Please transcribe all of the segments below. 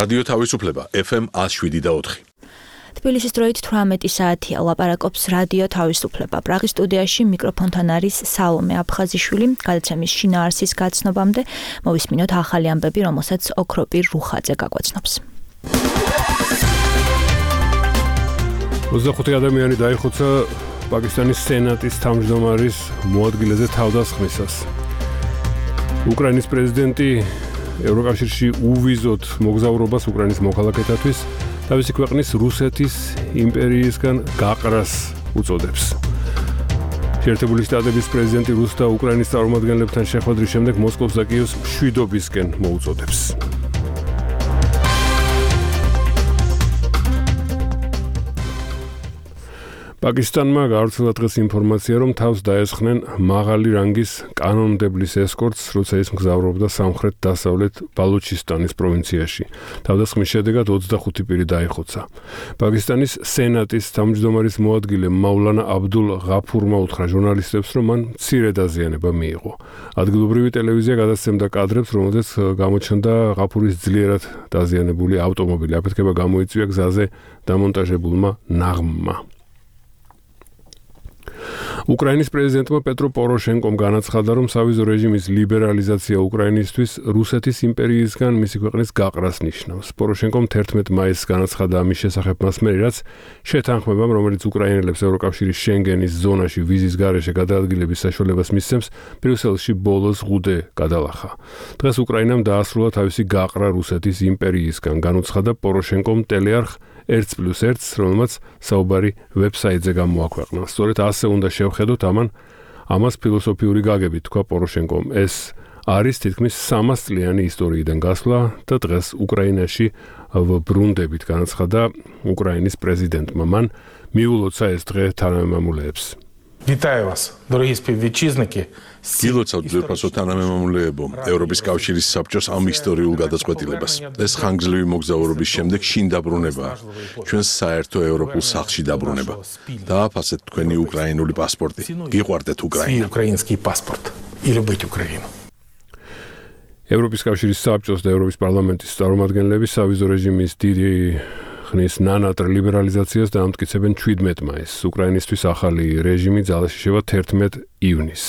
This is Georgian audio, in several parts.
რადიო თავისუფლება FM 107.4. თბილისის დროით 18 საათია ლაპარაკობს რადიო თავისუფლება. პრაღის სტუდიაში მიკროფონთან არის სალომე აფხაზიშვილი. გადაცემის შინაარსის გაცნობამდე მოვისმინოთ ახალი ამბები, რომელსაც ოქროპირ რუხაძე გაგვაცნობს. 25 ადამიანი დაიხოცა პაკისტანის სენატის თავმჯდომარის მოადგილეზე თავდასხმისას. უკრაინის პრეზიდენტი ევროკავშირში უვიზოთ მოგზაურობას უკრაინის მოქალაქეთათვის თავისი ქვეყნის რუსეთის იმპერიისგან გაყრას უწოდებს. შეერთებული შტატების პრეზიდენტი რუს და უკრაინის წარმომადგენლებთან შეხვედრის შემდეგ მოსკოვს და კიევს მშვიდობისკენ მოუწოდებს. პაკისტანმა გავრცელა დღეს ინფორმაცია, რომ თავს დაესხნენ მაღალი რანგის კანონმდებლის ესკორტს, როცა ის მგზავრობდა სამხრეთ-დასავლეთ ბალუჩისტანის პროვინციაში. თავდასხმის შედეგად 25 პირი დაიხოცა. პაკისტანის სენატის თავმჯდომარის მოადგილე მაულანა აბდულ ღაფურმა უთხრა ჟურნალისტებს, რომ მან მცირე დაზიანება მიიღო. ადგილობრივი ტელევიზია გადასცემდა კადრებს, რომელზეც გამოჩნდა ღაფურის ძლიერად დაზიანებული ავტომობილი. აფეთქება გამოიწვია გზაზე დამონტაჟებულმა ნაღმმა. უკრაინის პრეზიდენტმა პეტრო პოროშენკომ განაცხადა, რომ სავიზო რეჟიმის ლიბერალიზაცია უკრაინისთვის რუსეთის იმპერიისგან მისი ქვეყნის გაყრას ნიშნავს. პოროშენკომ 11 მაისს განაცხადა ამის შესახებ მასმერი, რაც შეთანხმებამ, რომელიც უკრაინელებს ევროკავშირის შენგენის ზონაში ვიზის გარეშე გადაადგილების საშუალებას მისცემს, ბრიუსელში ბოლოს ღუდე გადალახა. დღეს უკრაინამ დაასრულა თავისი გაყრა რუსეთის იმპერიისგან, განუცხადა პოროშენკომ ტელეარხ 1+1, რომელმაც საუბარი ვებსაიტზე გამოაქვეყნა. სწორედ ასე უნდა შევხედოთ ამას ფილოსოფიური გაგებით, თქვა პოროშენკომ. ეს არის თითქმის 300 წლიანი ისტორიიდან გასვლა და დღეს უკრაინაში ვბრუნდებით, განაცხადა უკრაინის პრეზიდენტმა. მან მიულოცა ეს დღე თანამემამულეებს. Вітаю вас, дорогі співвітчизники. გილოცავთ ძვირფასო თანამემამულეებო, ევროპის კავშირის საბჭოს ამ ისტორიულ გადაწყვეტილებას. ეს ხანგრძლივი მოგზაურობის შემდეგ შინ დაბრუნებაა. ჩვენს საერთო ევროპულ სახლში დაბრუნება. დააფასეთ თქვენი უკრაინული პასპორტი. გიყვარდეთ უკრაინა. Свій український паспорт і любіть Україну. ევროპის კავშირის საბჭოს და ევროპის პარლამენტის წარმომადგენლები სავიზო რეჟიმის დიდი ხნის ნანატრ ლიბერალიზაციას დაამტკიცებენ 17 მაისს. უკრაინისთვის ახალი რეჟიმი ძალაში შევა 11 ივნისს.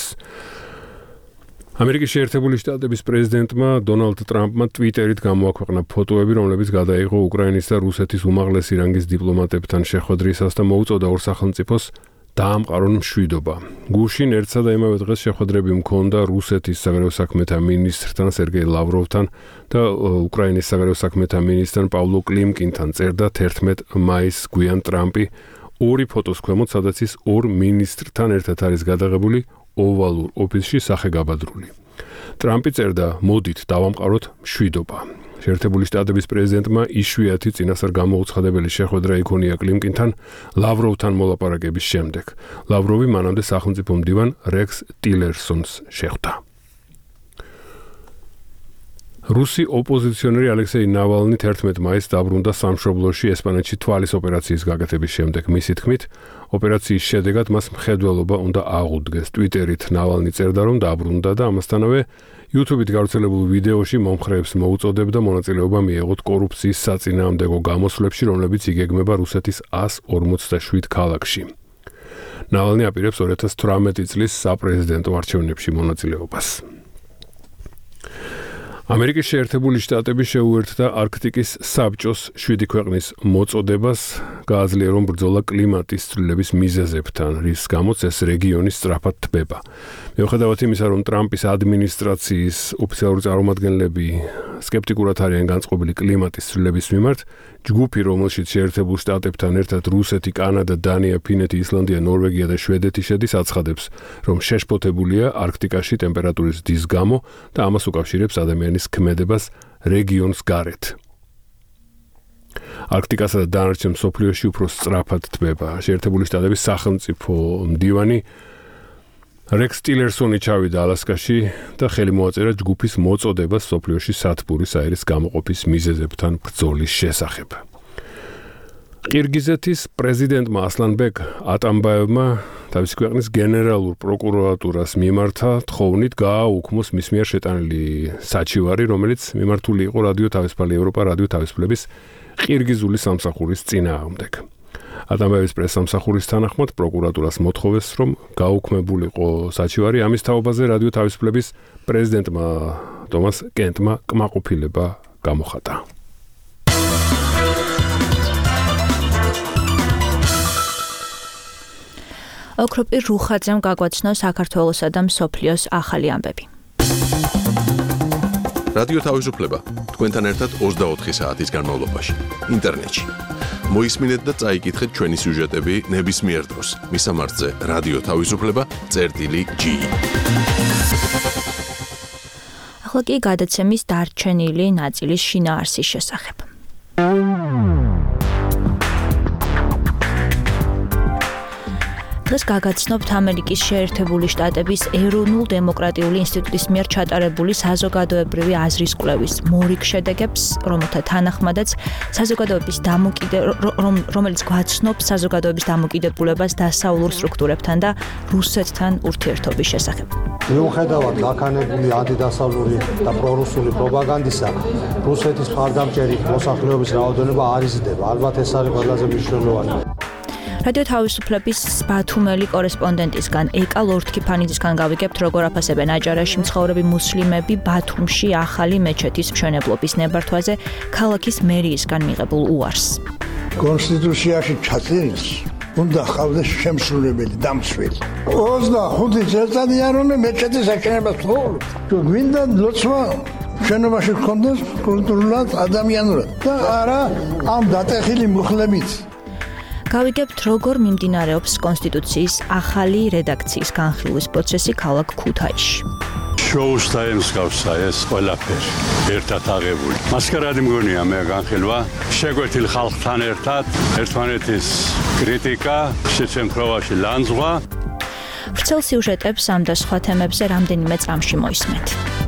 ამერიკის შეერთებული შტატების პრეზიდენტმა დონალდ ტრამპმა ტვიტერით გამოაქვეყნა ფოტოები, რომლებიც გადაიღო უკრაინის და რუსეთის უმაღლესი რანგის დიპლომატებთან შეხვედრისას და მოუწოდა ორ სახელმწიფოს დაამყარონ მშვიდობა. გუშინ ერთსა და იმავე დღეს შეხვედრები მქონდა რუსეთის საგარეო საქმეთა მინისტრთან სერგეი ლავროვთან და უკრაინის საგარეო საქმეთა მინისტრთან პავლო კლიმკინთან. წერდა 11 მაისს გვიან ტრამპი ორი ფოტოს ქვემოთ, სადაც ის ორ მინისტრთან ერთად არის გადაღებული ოვალურ ოფისში სახეგაბადრული. ტრამპი წერდა, მოდით დავამყაროთ მშვიდობა. შეერთებული შტატების პრეზიდენტმა იშვიათი წინასწარ გამოუცხადებელი შეხვედრა იქონია კლიმკინთან ლავროვთან მოლაპარაკების შემდეგ. ლავროვი მანამდე სახელმწიფო მდივან რექს ტილერსონს შეხვდა. რუსი ოპოზიციონერი ალექსეი ნავალნი 11 მაისს დაბრუნდა სამშობლოში ესპანეთში თვალის ოპერაციის გაკეთების შემდეგ. მისი თქმით, ოპერაციის შედეგად მას მხედველობა უნდა აღუდგეს. ტვიტერით ნავალნი წერდა, რომ დაბრუნდა და ამასთანავე YouTube-ით გავრცელებულ ვიდეოში მომხრეებს მოუწოდებდა მონაწილეობა მიეღოთ კორუფციის საწინააღმდეგო გამოსვლებში, რომლებიც იგეგმება რუსეთის 147 ქალაქში. ნავალნი აპირებს 2018 წლის საპრეზიდენტო არჩევნებში მონაწილეობას. ამერიკის შეერთებული შტატები შეუერთდა არქტიკის საბჭოს 7 ქვეყნის მოწოდებას გააძლიერონ ბრძოლა კლიმატის ცვლილების მიზეზებთან, რის გამოც ეს რეგიონი სწრაფად თბება. მიუხედავად იმისა, რომ ტრამპის ადმინისტრაციის ოფიციალური წარმომადგენლები სკეპტიკურად არიან განწყობილი კლიმატის ცვლილების მიმართ, ჯგუფი, რომელშიც შეერთებულ შტატებთან ერთად რუსეთი, კანადა, დანია, ფინეთი, ისლანდია, ნორვეგია და შვედეთი შედის, აცხადებს, რომ შეშფოთებულია არქტიკაში ტემპერატურის ზრდის გამო და ამას უკავშირებს ადამიანის ქმედებას რეგიონს გარეთ. არქტიკასა და დანარჩენ მსოფლიოში უფრო სწრაფად თბება. შეერთებული შტატების სახელმწიფო მდივანი რექს ტილერსონი ჩავიდა ალასკაში და ხელი მოაწერა ჯგუფის მოწოდებას მსოფლიოში სათბურის აირის გამოყოფის მიზეზებთან ბრძოლის შესახებ. ყირგიზეთის პრეზიდენტმა ასლანბეკ ატამბაევმა თავისი ქვეყნის გენერალურ პროკურატურას მიმართა თხოვნით გააუქმოს მის მიერ შეტანილი საჩივარი, რომელიც მიმართული იყო რადიო თავისუფალი ევროპა რადიო თავისუფლების ყირგიზული სამსახურის წინააღმდეგ. ატამბაევის პრესსამსახურის თანახმად პროკურატურას მოთხოვეს, რომ გაუქმებულიყო საჩივარი, ამის თაობაზე რადიო თავისუფლების პრეზიდენტმა თომას კენტმა კმაყოფილება გამოხატა. ოქროპირ რუხაძემ გაგვაცნო საქართველოსა და მსოფლიოს ახალი ამბები. რადიო თავისუფლება თქვენთან ერთად 24 საათის განმავლობაში ინტერნეტში. მოისმინეთ და წაიკითხეთ ჩვენი სიუჟეტები ნებისმიერ დროს. მისამართზე რადიო თავისუფლება.ge. ახლა კი გადაცემის დარჩენილი ნაწილის შინაარსის შესახებ. დღეს გაგაცნობთ ამერიკის შეერთებული შტატების ეროვნულ დემოკრატიული ინსტიტუტის მიერ ჩატარებული საზოგადოებრივი აზრის კვლევის მორიგ შედეგებს, რომელთა თანახმადაც რომელიც გვაცნობს საზოგადოების დამოკიდებულებას დასავლურ სტრუქტურებთან და რუსეთთან ურთიერთობის შესახებ. მიუხედავად გაქანებული ანტიდასავლური და პრორუსული პროპაგანდისა, რუსეთის მხარდამჭერი მოსახლეობის რაოდენობა არ იზრდება. ალბათ ეს არის ყველაზე მნიშვნელოვანი. რადიო თავისუფლების ბათუმელი კორესპონდენტისგან ეკა ლორთქიფანიძისგან გავიგებთ, როგორ აფასებენ აჭარაში მცხოვრები მუსლიმები ბათუმში ახალი მეჩეთის მშენებლობის ნებართვაზე ქალაქის მერიისგან მიღებულ უარს. კონსტიტუციაში ჩაწერილს უნდა ხავდეს შემსრულებელი დამცველი. 25 წელიწადია რომ მეჩეთის აშენებას ვთხოვთ. გვინდა ლოცვა შენობაში გქონდეს კულტურულად, ადამიანურად და არა ამ დატეხილი მუხლებით. გავიგებთ, როგორ მიმდინარეობს კონსტიტუციის ახალი რედაქციის განხილვის პროცესი ქალაქ ქუთაისში. შოუს და ემსგავსა ეს ყველაფერი ერთად აღებული. მასკარადი მგონია მე განხილვა, შეგვეთილ ხალხთან ერთად, ერთმანეთის კრიტიკა, შეცემთხოვაში ლანძღვა. ვრცელ სიუჟეტებს ამ და სხვა თემებზე რამდენიმე წამში მოისმენთ.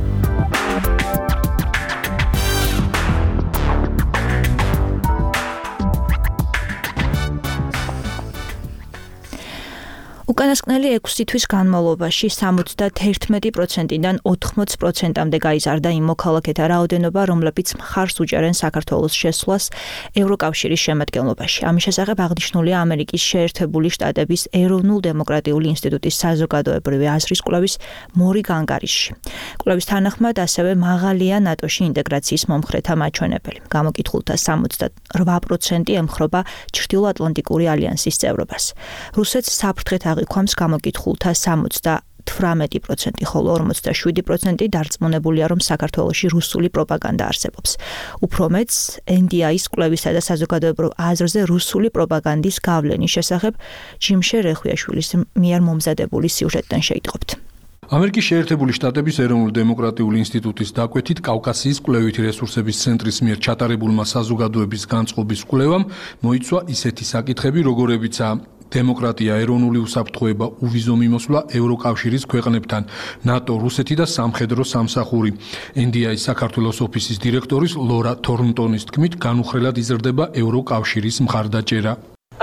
უკანასკნელი 6 თვის განმავლობაში 71%-დან 80%-მდე გაიზარდა იმ მოქალაქეთა რაოდენობა, რომლებიც მხარს უჭერენ საქართველოს შესვლას ევროკავშირის შემადგენლობაში. ამის შესახებ აღნიშნულია ამერიკის შეერთებული შტატების ეროვნულ დემოკრატიული ინსტიტუტის საზოგადოებრივი აზრის კვლევის მორიგ ანგარიშში. კვლევის თანახმად ასევე მაღალია ნატოში ინტეგრაციის მომხრეთა მაჩვენებელი. გამოკითხულთა 78% ემხრობა ჩრდილოატლანტიკური ალიანსის წევრობას. რუსეთს საფრთხეთ აღიქვამს გამოკითხულთა 78%, ხოლო 47% დარწმუნებულია, რომ საქართველოში რუსული პროპაგანდა არსებობს. უფრო მეც, NDI-ის კვლევისა და საზოგადოებრივ აზრზე რუსული პროპაგანდის გავლენის შესახებ ჯიმშე რეხვიაშვილის მიერ მომზადებული სიუჟეტიდან შეიტყობთ. ამერიკის შეერთებული შტატების ეროვნული დემოკრატიული ინსტიტუტის დაკვეთით კავკასიის კვლევითი რესურსების ცენტრის მიერ ჩატარებულმა საზოგადოების განწყობის კვლევამ მოიცვა ისეთი საკითხები, როგორებიცაა დემოკრატია, ეროვნული უსაფრთხოება, უვიზო მიმოსვლა ევროკავშირის ქვეყნებთან, ნატო, რუსეთი და სამხედრო სამსახური. NDI-ის საქართველოს ოფისის დირექტორის ლორა თორნტონის თქმით, განუხრელად იზრდება ევროკავშირის მხარდაჭერა.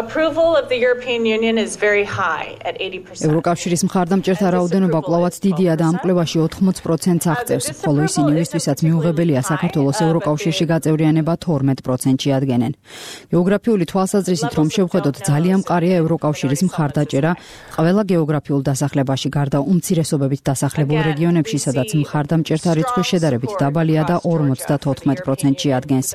ევროკავშირის მხარდამჭერთა რაოდენობა კვლავაც დიდია და ამ კვლევაში 80%-ს აღწევს, ხოლო ისინი, ვისთვისაც მიუღებელია საქართველოს ევროკავშირში გაწევრიანება 12%-ში ადგენენ. გეოგრაფიული თვალსაზრისით რომ შევხედოთ, ძალიან მყარია ევროკავშირის მხარდაჭერა ყველა გეოგრაფიულ დასახლებაში, გარდა უმცირესობებით დასახლებულ რეგიონებში, სადაც მხარდამჭერთა რიცხვი შედარებით დაბალია და 54%-ში ადგენს.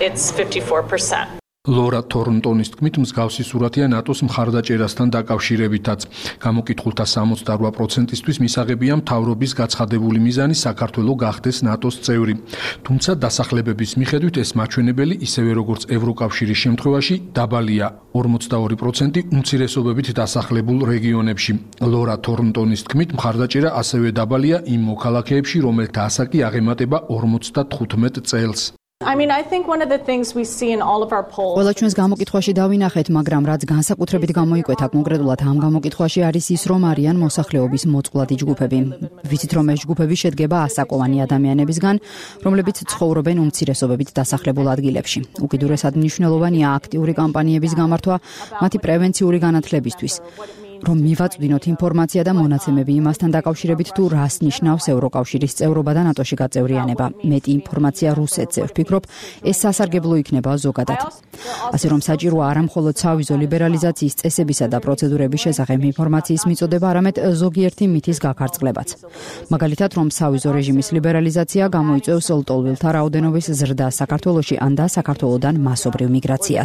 ლორა თორნტონის თქმით, მსგავსი სურათია ნატოს მხარდაჭერასთან დაკავშირებითაც. გამოკითხულთა 68%-ისთვის მისაღებია მთავრობის გაცხადებული მიზანი საქართველო გახდეს ნატოს წევრი. თუმცა დასახლებების მიხედვით ეს მაჩვენებელი ისევე როგორც ევროკავშირის შემთხვევაში დაბალია, 42% უმცირესობებით დასახლებულ რეგიონებში. ლორა თორნტონის თქმით, მხარდაჭერა ასევე დაბალია იმ მოქალაქეებში, რომელთა ასაკი აღემატება 55 წელს. I think one of the things we see in all of our polls. ყველა ჩვენს გამოკითხვაში დავინახეთ, მაგრამ რაც განსაკუთრებით გამოიკვეთა კონკრეტულად ამ გამოკითხვაში არის ის, რომ არიან მოსახლეობის მოწყვლადი ჯგუფები. ვიცით, რომ ეს ჯგუფები შედგება ასაკოვანი ადამიანებისგან, რომლებიც ცხოვრობენ უმცირესობებით დასახლებულ ადგილებში. უკიდურესად მნიშვნელოვანია აქტიური კამპანიების გამართვა მათი პრევენციული განათლებისთვის. რომ მივაწვდინოთ ინფორმაცია და მონაცემები იმასთან დაკავშირებით თუ რას ნიშნავს ევროკავშირის წევრობა და ნატოში გაწევრიანება. მეტი ინფორმაცია რუსეთზე, ვფიქრობ, ეს სასარგებლო იქნება ზოგადად. ასე რომ საჭიროა არა მხოლოდ სავიზო ლიბერალიზაციის წესებისა და პროცედურების შესახებ ინფორმაციის მიწოდება, არამედ ზოგიერთი მითის გაქარწყლებაც. მაგალითად, რომ სავიზო რეჟიმის ლიბერალიზაცია გამოიწვევს ლტოლვილთა რაოდენობის ზრდას საქართველოში ან და საქართველოდან მასობრივ მიგრაციას.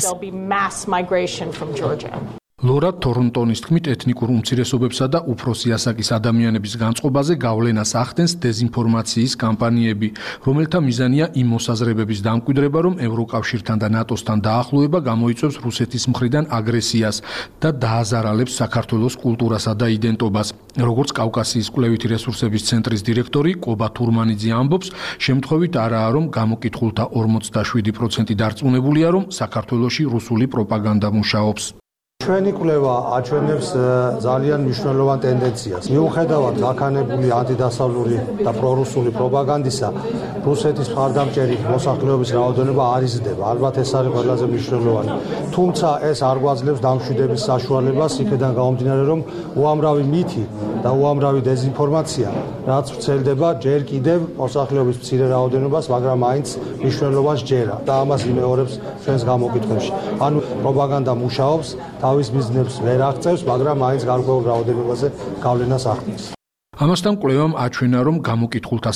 ლორა თორნტონის თქმით, ეთნიკურ უმცირესობებსა და უფროსი ასაკის ადამიანების განწყობაზე გავლენას ახდენს დეზინფორმაციის კამპანიები, რომელთა მიზანია იმ მოსაზრებების დამკვიდრება, რომ ევროკავშირთან და ნატოსთან დაახლოება გამოიწვევს რუსეთის მხრიდან აგრესიას და დააზარალებს საქართველოს კულტურასა და იდენტობას. როგორც კავკასიის კვლევითი რესურსების ცენტრის დირექტორი კობა თურმანიძე ამბობს, შემთხვევით არაა, რომ გამოკითხულთა 47% დარწმუნებულია, რომ საქართველოში რუსული პროპაგანდა მუშაობს. ჩვენი კვლევა აჩვენებს ძალიან მნიშვნელოვან ტენდენციას. მიუხედავად გაქანებული ანტიდასავლური და პრორუსული პროპაგანდისა, რუსეთის მხარდამჭერი მოსახლეობის რაოდენობა არ იზრდება. ალბათ ეს არის ყველაზე მნიშვნელოვანი. თუმცა ეს არ გვაძლევს დამშვიდების საშუალებას, იქედან გამომდინარე, რომ უამრავი მითი და უამრავი დეზინფორმაცია, რაც ვრცელდება, ჯერ კიდევ მოსახლეობის მცირე რაოდენობას, მაგრამ მაინც მნიშვნელობას ჯერა და ამას იმეორებს ჩვენს გამოკითხვებში. ანუ პროპაგანდა მუშაობს, თავის მიზნებს ვერ აღწევს, მაგრამ მაინც გარკვეულ რაოდენობაზე გავლენას ახდენს. ამასთან კვლევამ აჩვენა, რომ გამოკითხულთა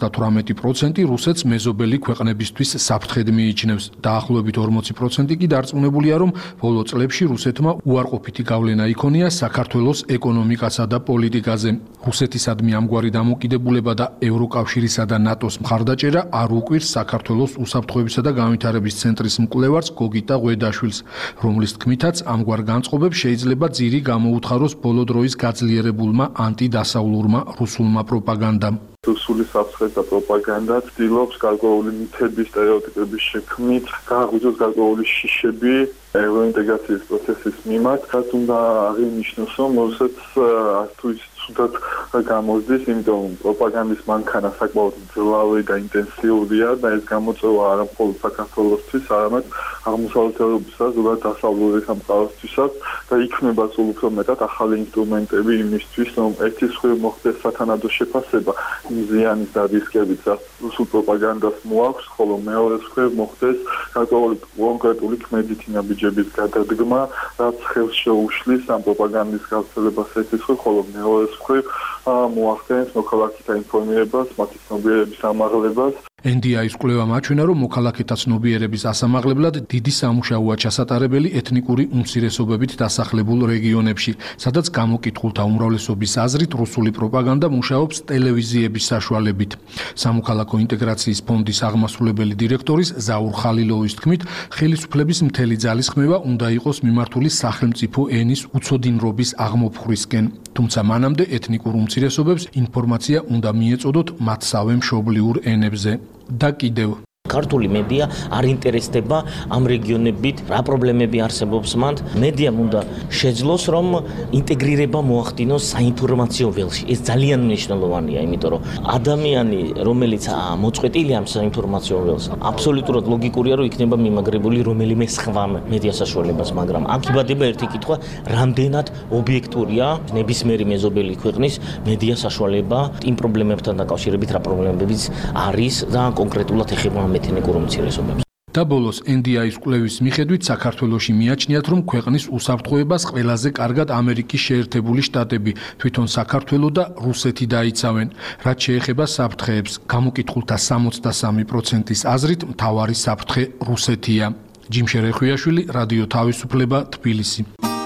78% რუსეთს მეზობელი ქვეყნებისთვის საფრთხედ მიიჩნევს. დაახლოებით 40% კი დარწმუნებულია, რომ ბოლო წლებში რუსეთმა უარყოფითი გავლენა იქონია საქართველოს ეკონომიკასა და პოლიტიკაზე. რუსეთისადმი ამგვარი დამოკიდებულება და ევროკავშირისა და ნატოს მხარდაჭერა არ უკვირს საქართველოს უსაფრთხოებისა და განვითარების ცენტრის მკვლევარს გოგიტა ღვედაშვილს, რომლის თქმითაც ამგვარ განწყობებს შეიძლება ძირი გამოუთხაროს ბოლო დროის გაძლიერებულმა ანტიდასავლურმა რუსულმა პროპაგანდამ. რუსული საფრთხე და პროპაგანდა ცდილობს გარკვეული მითების, სტერეოტიპების შექმნით, გააღვიძოს გარკვეული შიშები ევროინტეგრაციის პროცესის მიმართ, რაც უნდა აღინიშნოს, რომ რუსეთს თუ ის ცუდად გამოსდის, იმიტომ რომ პროპაგანდის მანქანა საკმაოდ მძლავრი და ინტენსიურია და ეს გამოწვევა არა მხოლოდ საქართველოსთვის, არამედ აღმოსავლეთ ევროპისა, ზოგადად დასავლური სამყაროსთვისაც და იქმნება სულ უფრო მეტად ახალი ინსტრუმენტები იმისთვის, რომ ერთის მხრივ მოხდეს სათანადო შეფასება ზიანის და რისკებით, რაც რუსულ პროპაგანდას მოაქვს, ხოლო მეორეს მხრივ მოხდეს გარკვეული კონკრეტული ქმედითი ნაბიჯების გადადგმა, რაც ხელს შეუშლის ამ პროპაგანდის გავრცელებას ერთის მხრივ, ხოლო მეორეს მხრივ მოახდენს მოქალაქეთა ინფორმირებას, მათი ცნობიერების ამაღლებას. NDI-ის კვლევამ აჩვენა, რომ მოქალაქეთა ცნობიერების ასამაღლებლად დიდი სამუშაოა ჩასატარებელი ეთნიკური უმცირესობებით დასახლებულ რეგიონებში, სადაც გამოკითხულთა უმრავლესობის აზრით რუსული პროპაგანდა მუშაობს ტელევიზიების საშუალებით. სამოქალაქო ინტეგრაციის ფონდის აღმასრულებელი დირექტორის ზაურ ხალილოვის თქმით, ხელისუფლების მთელი ძალისხმევა უნდა იყოს მიმართული სახელმწიფო ენის უცოდინრობის აღმოფხვისკენ. თუმცა მანამდე ეთნიკურ უმცირესობებს ინფორმაცია უნდა მიეწოდოთ მათსავე მშობლიურ ენებზე. და კიდევ ქართული მედია არ ინტერესდება ამ რეგიონებით, რა პრობლემები არსებობს მანდ. მედიამ უნდა შეძლოს, რომ ინტეგრირება მოახდინოს საინფორმაციო ველში. ეს ძალიან მნიშვნელოვანია, იმიტომ რომ ადამიანი, რომელიც მოწყვეტილია ამ საინფორმაციო ველს, აბსოლუტურად ლოგიკურია, რომ იქნება მიმაგრებული რომელიმე სხვა მედია საშუალებას, მაგრამ აქ იბადება ერთი კითხვა, რამდენად ობიექტურია ნებისმიერი მეზობელი ქვეყნის მედია საშუალება იმ პრობლემებთან დაკავშირებით, რა პრობლემებიც არის და კონკრეტულად ეხება ეთნიკურ უმცირესობებს. და ბოლოს NDI-ის კვლევის მიხედვით საქართველოში მიაჩნიათ, რომ ქვეყნის უსაფრთხოებას ყველაზე კარგად ამერიკის შეერთებული შტატები, თვითონ საქართველო და რუსეთი დაიცავენ. რაც შეეხება საფრთხეებს, გამოკითხულთა 63%-ის აზრით მთავარი საფრთხე რუსეთია. ჯიმშე რეხვიაშვილი, რადიო თავისუფლება, თბილისი.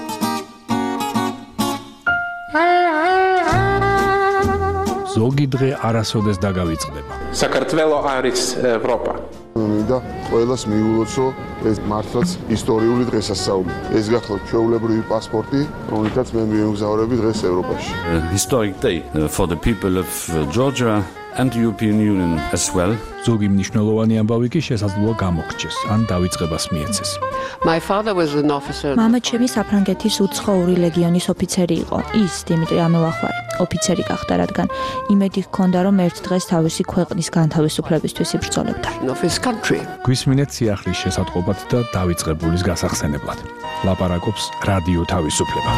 ზოგი დღე არასოდეს დაგავიწყდება. საქართველო არის ევროპა. მინდა ყველას მიულოცო ეს მართლაც ისტორიული დღესასწაული. ეს გახლავთ ჩვეულებრივი პასპორტი, რომლითაც მე მიემგზავრები დღეს ევროპაში. Historic day for the people of Georgia and the European Union as well. ზოგი მნიშვნელოვანი ამბავი კი შესაძლოა გამოგრჩეს ან დავიწყებას მიეცეს. My father was an officer. მამა ჩემი საფრანგეთის უცხოური ლეგიონის ოფიცერი იყო. ის დიმიტრი ამელახვარი ოფიცერი გახდა, რადგან იმედი ჰქონდა, რომ ერთ დღეს თავისი ქვეყნის განთავისუფლებისთვის იბრძოლებდა. გვისმინეთ სიახლის შესატყობად და დავიწყებულის გასახსენებლად. ლაპარაკობს რადიო თავისუფლება.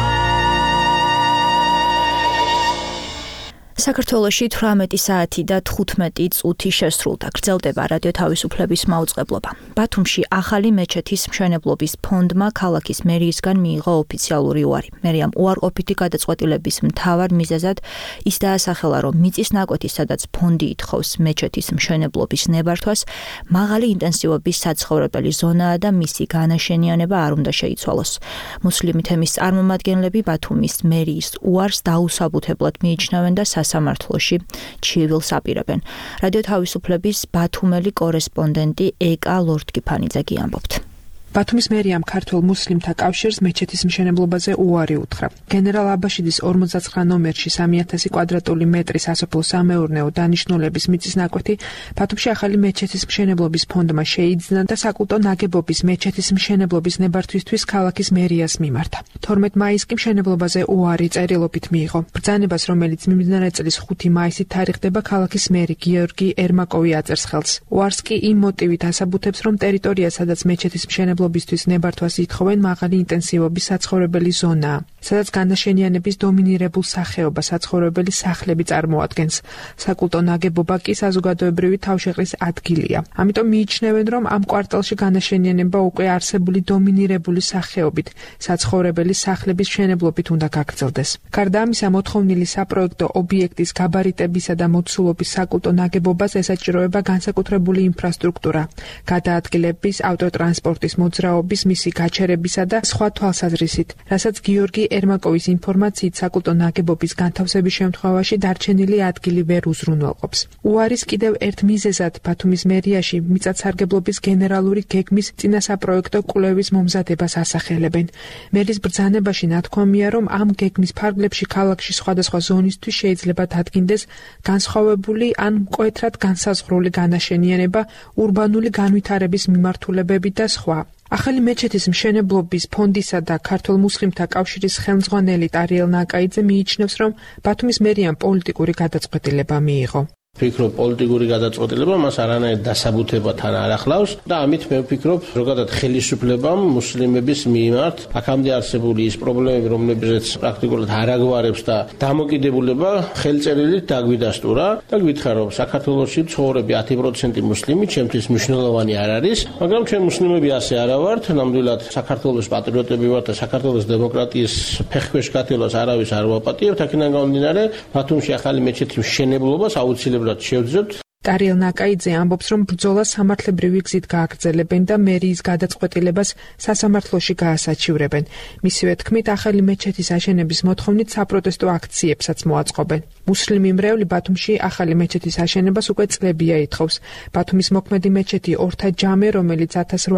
საქართველოში 18 საათი და 15 წუთი შესრულდა. გრძელდება რადიო თავისუფლების მაუწყებლობა. ბათუმში ახალი მეჩეთის მშენებლობის ფონდმა ქალაქის მერიისგან მიიღო ოფიციალური უარი. მერიამ უარყოფითი გადაწყვეტილების მთავარ მიზეზად ის დაასახელა, რომ მიწის ნაკვეთი, სადაც ფონდი ითხოვს მეჩეთის მშენებლობის ნებართვას, მაღალი ინტენსივობის საცხოვრებელი ზონაა და მისი განაშენიანება არ უნდა შეიცვალოს. მუსლიმი თემის წარმომადგენლები ბათუმის მერიის უარს დაუსაბუთებლად მიიჩნევენ და სამართლოში ჩივილს აპირებენ. რადიო თავისუფლების ბათუმელი კორესპონდენტი ეკა ლორდკიფანიძე ამბობთ. ბათუმის მერიამ ქართულ მუსლიმთა კავშირს მეჩეთის მშენებლობაზე უარი უთხრა. გენერალ აბაშიძის 59 ნომერში 3000 კვადრატული მეტრი სასოფლო-სამეურნეო დანიშნულების მიწის ნაკვეთი ბათუმში ახალი მეჩეთის მშენებლობის ფონდმა შეიძინა და საკულტო ნაგებობის მეჩეთის მშენებლობის ნებართვისთვის ქალაქის მერიას მიმართა. 12 მაისს კი მშენებლობაზე უარი წერილობით მიიღო. ბრძანებას, რომელიც მიმდინარე წლის 5 მაისით თარიღდება, ქალაქის მერი გიორგი ერმაკოვი აწერს ხელს. უარს კი იმ მოტივით ასაბუთებს, რომ ტერიტორია, სადაც მეჩეთის მშენებლობისთვის ნებართვას ითხოვენ, მაღალი ინტენსივობის საცხოვრებელი ზონაა, სადაც განაშენიანების დომინირებულ სახეობას საცხოვრებელი სახლები წარმოადგენს. საკულტო ნაგებობა კი საზოგადოებრივი თავშეყრის ადგილია. ამიტომ მიიჩნევენ, რომ ამ კვარტალში განაშენიანება უკვე არსებული დომინირებული სახეობით საცხოვრებელი სახლების მშენებლობით უნდა გაგრძელდეს. გარდა ამისა, მოთხოვნილი საპროექტო ობიექტის გაბარიტებისა და მოცულობის საკულტო ნაგებობას ესაჭიროება განსაკუთრებული ინფრასტრუქტურა, გადაადგილების, ავტოტრანსპორტის მოძრაობის, მისი გაჩერებისა და სხვა თვალსაზრისით, რასაც გიორგი ერმაკოვის ინფორმაციით საკულტო ნაგებობის განთავსების შემთხვევაში დარჩენილი ადგილი ვერ უზრუნველყოფს. უარის კიდევ ერთ მიზეზად ბათუმის მერიაში მიწათსარგებლობის გენერალური გეგმის წინასაპროექტო კვლევის მომზადებას ასახელებენ. მერის ბრძანებაში ნათქვამია, რომ ამ გეგმის ფარგლებში ქალაქში სხვადასხვა ზონისთვის შეიძლება დადგინდეს განსხვავებული ან მკვეთრად განსაზღვრული განაშენიანება, ურბანული განვითარების მიმართულებები და სხვა. ახალი მეჩეთის მშენებლობის ფონდისა და ქართულ მუსლიმთა კავშირის ხელმძღვანელი ტარიელ ნაკაიძე მიიჩნევს, რომ ბათუმის მერიამ პოლიტიკური გადაწყვეტილება მიიღო. ვფიქრობ, პოლიტიკური გადაწყვეტილება მას არანაირ დასაბუთებად არ ახლავს და ამით მე ვფიქრობ, ზოგადად ხელისუფლებამ მუსლიმების მიმართ აქამდე არსებული ის პრობლემები, რომლებზეც პრაქტიკულად არ აგვარებს და დამოკიდებულება ხელწერილით დაგვიდასტურა და გითხრა, რომ საქართველოში მცხოვრები 10% მუსლიმი ჩემთვის მნიშვნელოვანი არ არის, მაგრამ ჩვენ მუსლიმები ასე არა ვართ, ნამდვილად საქართველოს პატრიოტები ვართ და საქართველოს დემოკრატიის ფეხქვეშ გათელას არავის არ ვაპატიებთ, აქედან გამომდინარე, ბათუმში ახალი მეჩეთის მშენებლობას აუცილებლად შევძლებთ. ტარიელ ნაკაიძე ამბობს, რომ ბრძოლა სამართლებრივი გზით გააგრძელებენ და მერიის გადაწყვეტილებას სასამართლოში გაასაჩივრებენ. მისივე თქმით, ახალი მეჩეთის აშენების მოთხოვნით საპროტესტო აქციებსაც მოაწყობენ. მუსლიმი მრევლი ბათუმში ახალი მეჩეთის აშენებას უკვე წლებია ითხოვს. ბათუმის მოქმედი მეჩეთი ორთა ჯამე, რომელიც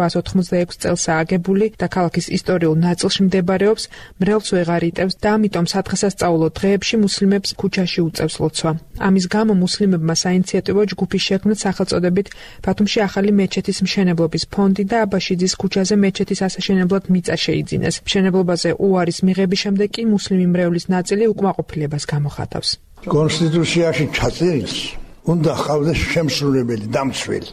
1886 წელსაა აგებული და ქალაქის ისტორიულ ნაწილში მდებარეობს, მრევლს ვეღარ იტევს და ამიტომ სადღესასწაულო დღეებში მუსლიმებს ქუჩაში უწევს ლოცვა. ამის გამო მუსლიმებმა საინიციატივო ჯგუფი შექმნეს სახელწოდებით ბათუმში ახალი მეჩეთის მშენებლობის ფონდი და აბაშიძის ქუჩაზე მეჩეთის ასაშენებლად მიწა შეიძინეს. მშენებლობაზე უარის მიღების შემდეგ კი მუსლიმი მრევლის ნაწილი უკმაყოფილებას გამოხატავს. კონსტიტუციაში ჩაწერილს უნდა ხავდეს შემსრულებელი დამცველი.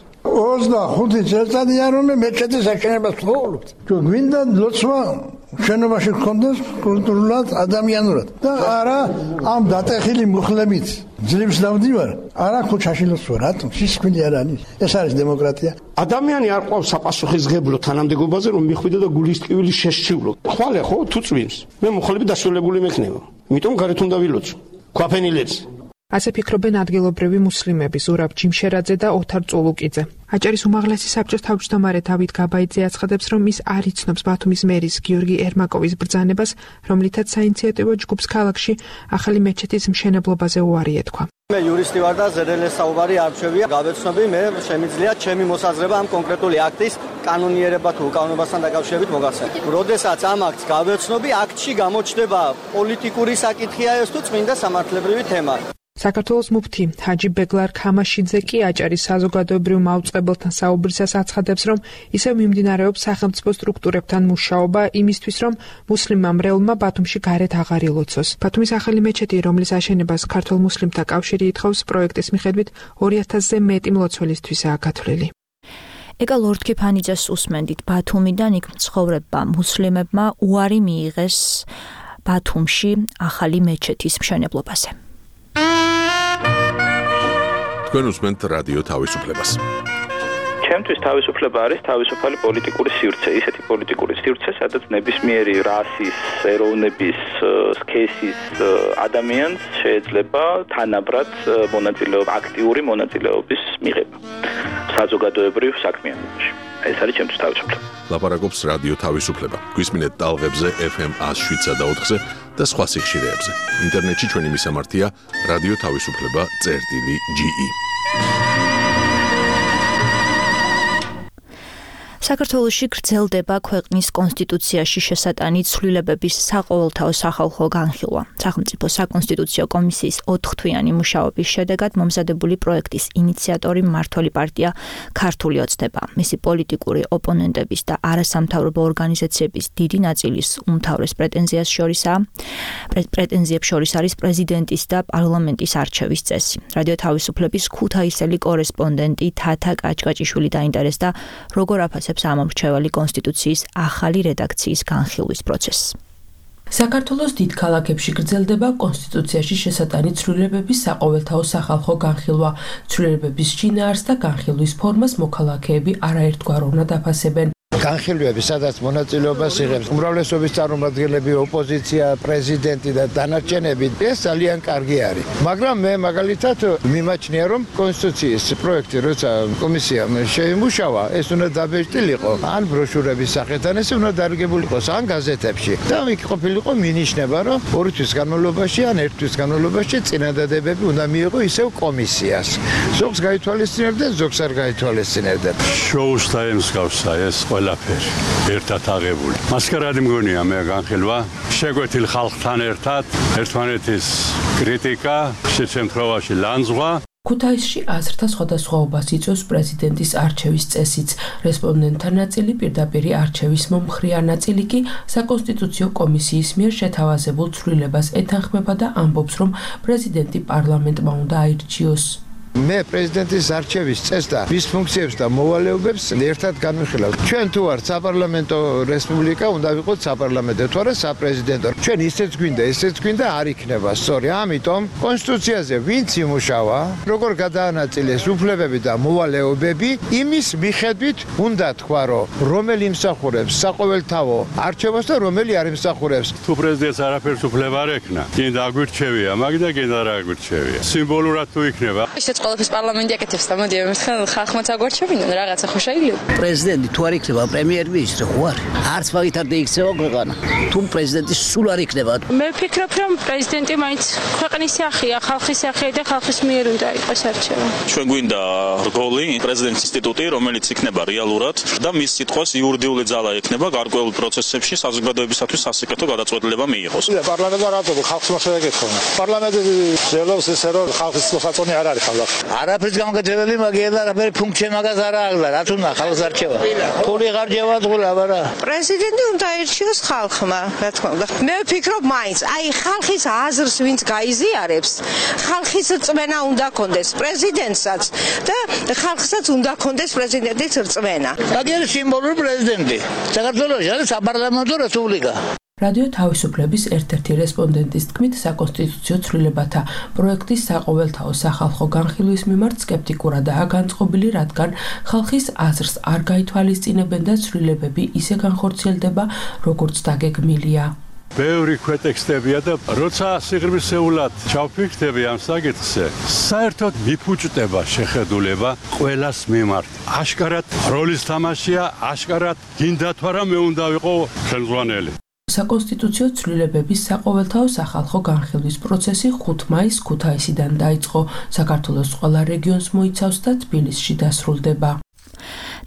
25 წელიწადია რომ მეჩეთის აშენებას ვთხოვთ. თუ გვინდა ლოცვა შენობაში გქონდეს კულტურულად, ადამიანურად და არა ამ დატეხილი მუხლებით ძლივს დავდივარ, არა ქუჩაში ლოცვა, რატომ? სისხლი არ არის. ეს არის დემოკრატია. ადამიანი არ ყავს საპასუხისმგებლო თანამდებობაზე, რომ მიხვიდე და გულის ტკივილი შეშჩივლო. ხვალე ხო თუ წვიმს. მე მუხლები დასრულებული მექნება. იმიტომ გარეთ უნდა ვილოცო. ქვაფენილებს. ასე ფიქრობენ ადგილობრივი მუსლიმები ზურაბ ჯიმშერაძე და ოთარ წულუკიძე. აჭარის უმაღლესი საბჭოს თავმჯდომარე დავით გაბაიძე აცხადებს, რომ ის არ იცნობს ბათუმის მერის გიორგი ერმაკოვის ბრძანებას, რომლითაც საინიციატივო ჯგუფს ქალაქში ახალი მეჩეთის მშენებლობაზე უარი ეთქვა. მე იურისტი ვარ და ზედელეს საუბარი არ მშვენია. გავეცნობი, მე შემიძლია ჩემი მოსაზრება ამ კონკრეტული აქტის კანონიერება თუ უკანონობასთან დაკავშირებით მოგახსენო. როდესაც ამ აქტს გავეცნობი, აქტში გამოჩნდება პოლიტიკური საკითხია ეს თუ წმინდა სამართლებრივი თემა. საქართველოს მუფთი ჰაჯი ბეგლარ ქამაშიძე კი აჭარის საზოგადოებრივ მაუწყებელთან საუბრისას აცხადებს, რომ ისევ მიმდინარეობს სახელმწიფო სტრუქტურებთან მუშაობა იმისთვის, რომ მუსლიმმა მრევლმა ბათუმში გარეთ აღარ ილოცოს. ბათუმის ახალი მეჩეთი, რომლის აშენებას ქართულ მუსლიმთა კავშირი ითხოვს, პროექტის მიხედვით 2000-ზე მეტი მლოცველისთვისაა გათვლილი. ეკა ლორდ ქიფანიძეს უსმენდით ბათუმიდან იქ მცხოვრებმა მუსლიმებმა უარი მიიღეს ბათუმში ახალი მეჩეთის მშენებლობაზე. თქვენ უსმენთ რადიო თავისუფლებას. ჩემთვის თავისუფლება არის თავისუფალი პოლიტიკური სივრცე, ისეთი პოლიტიკური სივრცე, სადაც ნებისმიერი რასის, ეროვნების, სქესის ადამიანს შეიძლება თანაბრად აქტიური მონაწილეობის მიღება საზოგადოებრივ საქმიანობაში. ეს არის ჩემთვის თავისუფლება. ლაპარაკობს რადიო თავისუფლება. გვისმინეთ ტალღებზე FM 107.4-ზე და სხვა სიხშირეებზე. ინტერნეტში ჩვენი მისამართია რადიო თავისუფლება.ge. საქართველოში გრძელდება ქვეყნის კონსტიტუციაში შესატანი ცვლილებების საყოველთაო სახალხო განხილვა. სახელმწიფო საკონსტიტუციო კომისიის 4-თვიანი მუშაობის შედეგად მომზადებული პროექტის ინიციატორი მმართველი პარტია ქართული ოცნება. მისი პოლიტიკური ოპონენტების და არასამთავრობო ორგანიზაციების დიდი ნაწილის უმთავრეს პრეტენზიებს შორის არის პრეზიდენტის და პარლამენტის არჩევის წესი. რადიო თავისუფლების ქუთაისელი კორესპონდენტი თათა კაჭკაჭიშვილი დაინტერესდა, როგორ აფასებს ამომრჩეველი კონსტიტუციის ახალი რედაქციის განხილვის პროცესს. საქართველოს დიდ ქალაქებში გრძელდება კონსტიტუციაში შესატანი ცვლილებების საყოველთაო სახალხო განხილვა. ცვლილებების შინაარსს და განხილვის ფორმას მოქალაქეები არაერთგვაროვნად აფასებენ. განხილვები, სადაც მონაწილეობას იღებს უმრავლესობის წარმომადგენლები, ოპოზიცია, პრეზიდენტი და დანარჩენები, ეს ძალიან კარგი არის. მაგრამ მე მაგალითად მიმაჩნია, რომ კონსტიტუციის პროექტი, როცა კომისიამ შეიმუშავა, ეს უნდა დაბეჭდილიყო, ან ბროშურების სახით, ან ეს უნდა დარგებულიყო ან გაზეთებში. და იქ ყოფილიყო მინიშნება, რომ 2 თვის განმავლობაში ან 1 თვის განმავლობაში წინადადებები უნდა მიიღო ისევ კომისიას. ზოგს გაითვალისწინებდა, ზოგს არ გაითვალისწინებდა. შოუს დაემსგავსა ეს ყველაფერი ერთად აღებული. მასკარადი მგონია მე განხილვა, შეგვეთილ ხალხთან ერთად ერთმანეთის კრიტიკა, შეცემთროვაში ლანძღვა. ქუთაისში აზრთა სხვადასხვაობას იწვევს პრეზიდენტის არჩევის წესიც. რესპონდენტთა ნაწილი პირდაპირ არჩევის მომხრეა, ნაწილი კი საკონსტიტუციო კომისიის მიერ შეთავაზებულ ცვლილებას ეთანხმება და ამბობს, რომ პრეზიდენტი პარლამენტმა უნდა აირჩიოს. მე პრეზიდენტის არჩევის წესს და მის ფუნქციებს და მოვალეობებს ერთად განვიხილავ. ჩვენ თუ ვართ საპარლამენტო რესპუბლიკა, უნდა ვიყოთ საპარლამენტო, თუ არა საპრეზიდენტო. ჩვენ ისეც გვინდა, არ იქნება სწორი. ამიტომ კონსტიტუციაზე ვინც იმუშავა, როგორ გადაანაწილეს უფლებები და მოვალეობები, იმის მიხედვით უნდა თქვა, რომ რომელი იმსახურებს საყოველთაო არჩევას და რომელი არ იმსახურებს. თუ პრეზიდენტს არაფერს უფლება არ ექნა, კიდე აგვირჩევია, მაგ და კიდე არ აგვირჩევია. სიმბოლურად თუ იქნება ყველაფერს პარლამენტი აკეთებს და მოდი მეთქე ხალხმაც აგვარჩევინონ რაღაცა ხო შეიძლება. პრეზიდენტი თუ არ იქნება პრემიერ-მინისტრი ხო არის? არც მაგითარ დაიქცევა ქვეყანა. თუ პრეზიდენტი სულ არ იქნება. მე ვფიქრობ, რომ პრეზიდენტი მაინც ქვეყნის სახეა, ხალხის სახეა და ხალხის მიერ უნდა იყოს არჩევა. ჩვენ გვინდა რგოლი, პრეზიდენტის ინსტიტუტი, რომელიც იქნება რეალურად და მის სიტყვას იურიდიული ძალა ექნება გარკვეულ პროცესებში საზოგადოებისათვის სასიკეთო გადაწყვეტილება მიიღოს. პარლამენტმა რატო ხალხს მოსაგეთქო? პარლამენტი ძლებს ესე რომ ხალხის მოსაწონი არ არის ხალხს. არაფერს გამგეძებელი მაგია და არაფერი ფუნქცია მაგას არ აღლა, რა თქმა უნდა ხალხს არჩევა. ფული გარჯევა თულა, არა. პრეზიდენტი უნდა აირჩიოს ხალხმა, რა თქმა უნდა. მე ვფიქრობ მაინც, აი ხალხის აზრს ვინც გაიზიარებს, ხალხის რწმენა უნდა კონდეს პრეზიდენტსაც და ხალხსაც უნდა კონდეს პრეზიდენტის რწმენა. მაგერი სიმბოლური პრეზიდენტი. საქართველოს არის საპარლამენტო რესპუბლიკა. რადიო თავისუფლების ერთ-ერთი რესპონდენტის თქმით, საკონსტიტუციო ცვლილებათა პროექტის საყოველთაო სახალხო განხილვის მიმართ სკეპტიკურადაა განწყობილი, რადგან ხალხის აზრს არ გაითვალისწინებენ და ცვლილებები ისე განხორციელდება, როგორც დაგეგმილია. ბევრი ქვეტექსტებია და როცა სიღრმისეულად ჩავფიქრდები ამ საკითხზე, საერთოდ მიფუჭდება შეხედულება ყველას მიმართ. აშკარად როლის თამაშია, აშკარად გინდა თუ არა მე უნდა ვიყო ხელმძღვანელი. საკონსტიტუციო ცვლილებების საყოველთაო სახალხო განხილვის პროცესი 5 მაისს ქუთაისიდან დაიწყო. საქართველოს ყველა რეგიონს მოიცავს და თბილისში დასრულდება.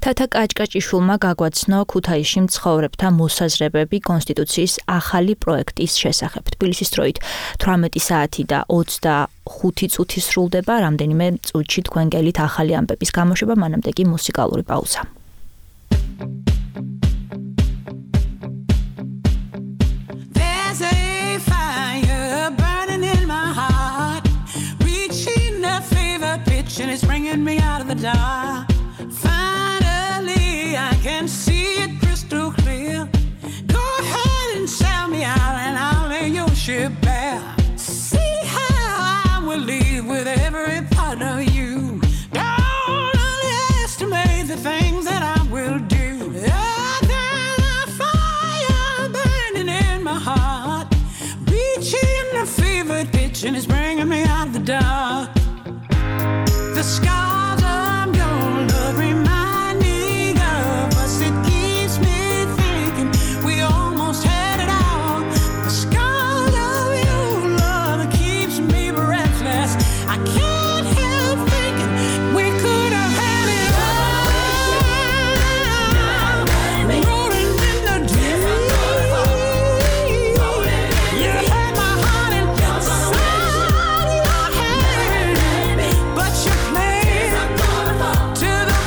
თათა კაჭკაჭიშვილმა გაგვაცნო ქუთაისში მცხოვრებთა მოსაზრებები კონსტიტუციის ახალი პროექტის შესახებ. თბილისის დროით 18 საათი და 25 წუთი სრულდება, რამდენიმე წუთში თქვენ გელით ახალი ამბების გამოშვება, მანამდე კი მუსიკალური პაუზა. There's a fire burning in my heart, reaching a fever pitch and it's bringing me out of the dark. Finally, I can see it crystal clear. Go ahead and sell me out and I'll lay your ship bare. See how I will leave with every part of you. Don't underestimate the things that I will do. There's a fire burning in my heart, reaching a fever pitch and it's bringing me out of the dark. The scars I'm gonna look remind me of us. It keeps me thinking we almost had it all. The scars of your love keeps me breathless. I can't help thinking we could have had it all. Rolling in the deep. You had my heart inside your hand, but you played to the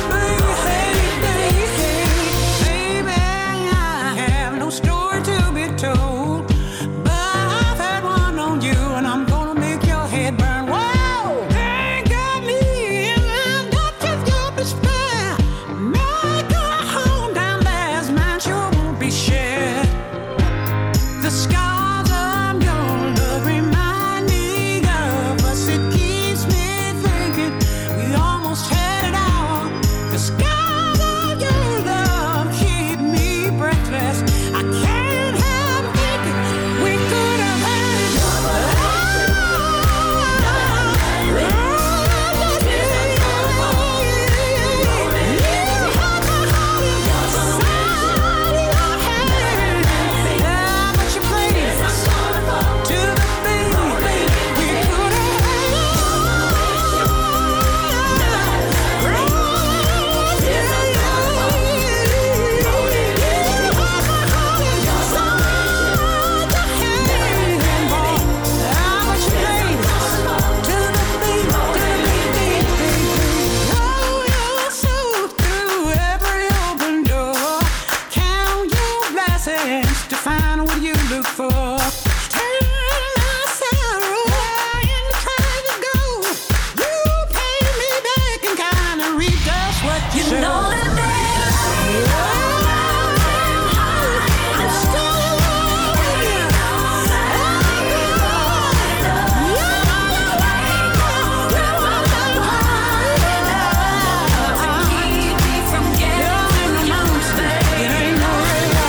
baby. I have no story to be told, but I've had one on you, and I'm gonna make your head burn. Whoa, they got me in the depths of your despair. Make a home down there's mine sure won't be shared. The scars I'm gonna look remind me of us. It keeps me thinking we almost had it all. The scars of your love keep me breathless. I can't help thinking we could have had it all. But you played to the baby. We could have had it to find what you look for. Turn my sorrow into tragic gold. You pay me back and kind of reap just what you sow. Know that I'm still in love with you. Keep me from getting to you, baby. It ain't no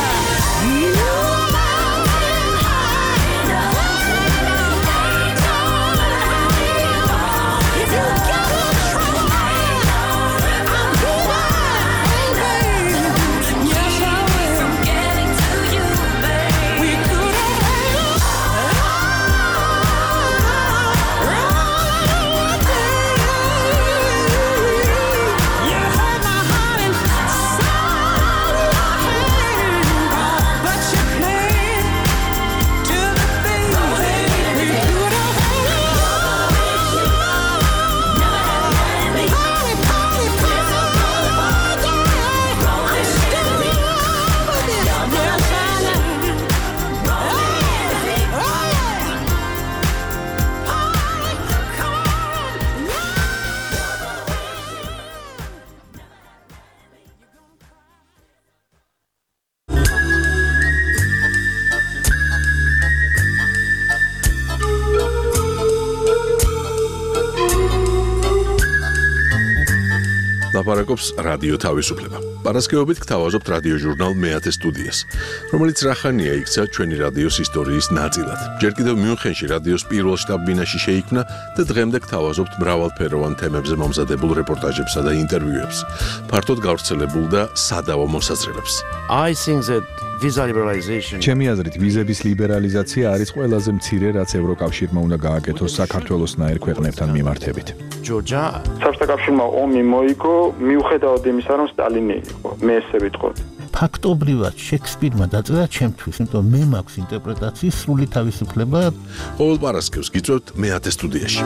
ლაპარაკობს რადიო თავისუფლება. პარასკევობით გთავაზობთ რადიო ჟურნალ მეათე სტუდიას, რომელიც რახანია იქცა ჩვენი რადიოს ისტორიის ნაწილად. ჯერ კიდევ მიუნხენში რადიოს პირველ შტაბ-ბინაში შეიქმნა და დღემდე გთავაზობთ მრავალფეროვან თემებზე მომზადებულ რეპორტაჟებსა და ინტერვიუებს, ფართოდ გავრცელებულ და სადავო მოსაზრებებს. I think that visa liberalization. ჩემი აზრით, ვიზების ლიბერალიზაცია არის ყველაზე მცირე, რაც ევროკავშირმა უნდა გააკეთოს საქართველოსნაირ ქვეყნებთან მიმართებით. Georgia. საბჭოთა კავშირმა ომი მოიგო, მიუხედავად იმისა, რომ სტალინი იყო. მე ესე ვიტყოდი. ფაქტობრივად შექსპირმა დაწერა ჩემთვის, იმიტომ მე მაქვს ინტერპრეტაციის სრული თავისუფლება. ყოველ პარასკევს გიწევთ მე-10 სტუდიაში.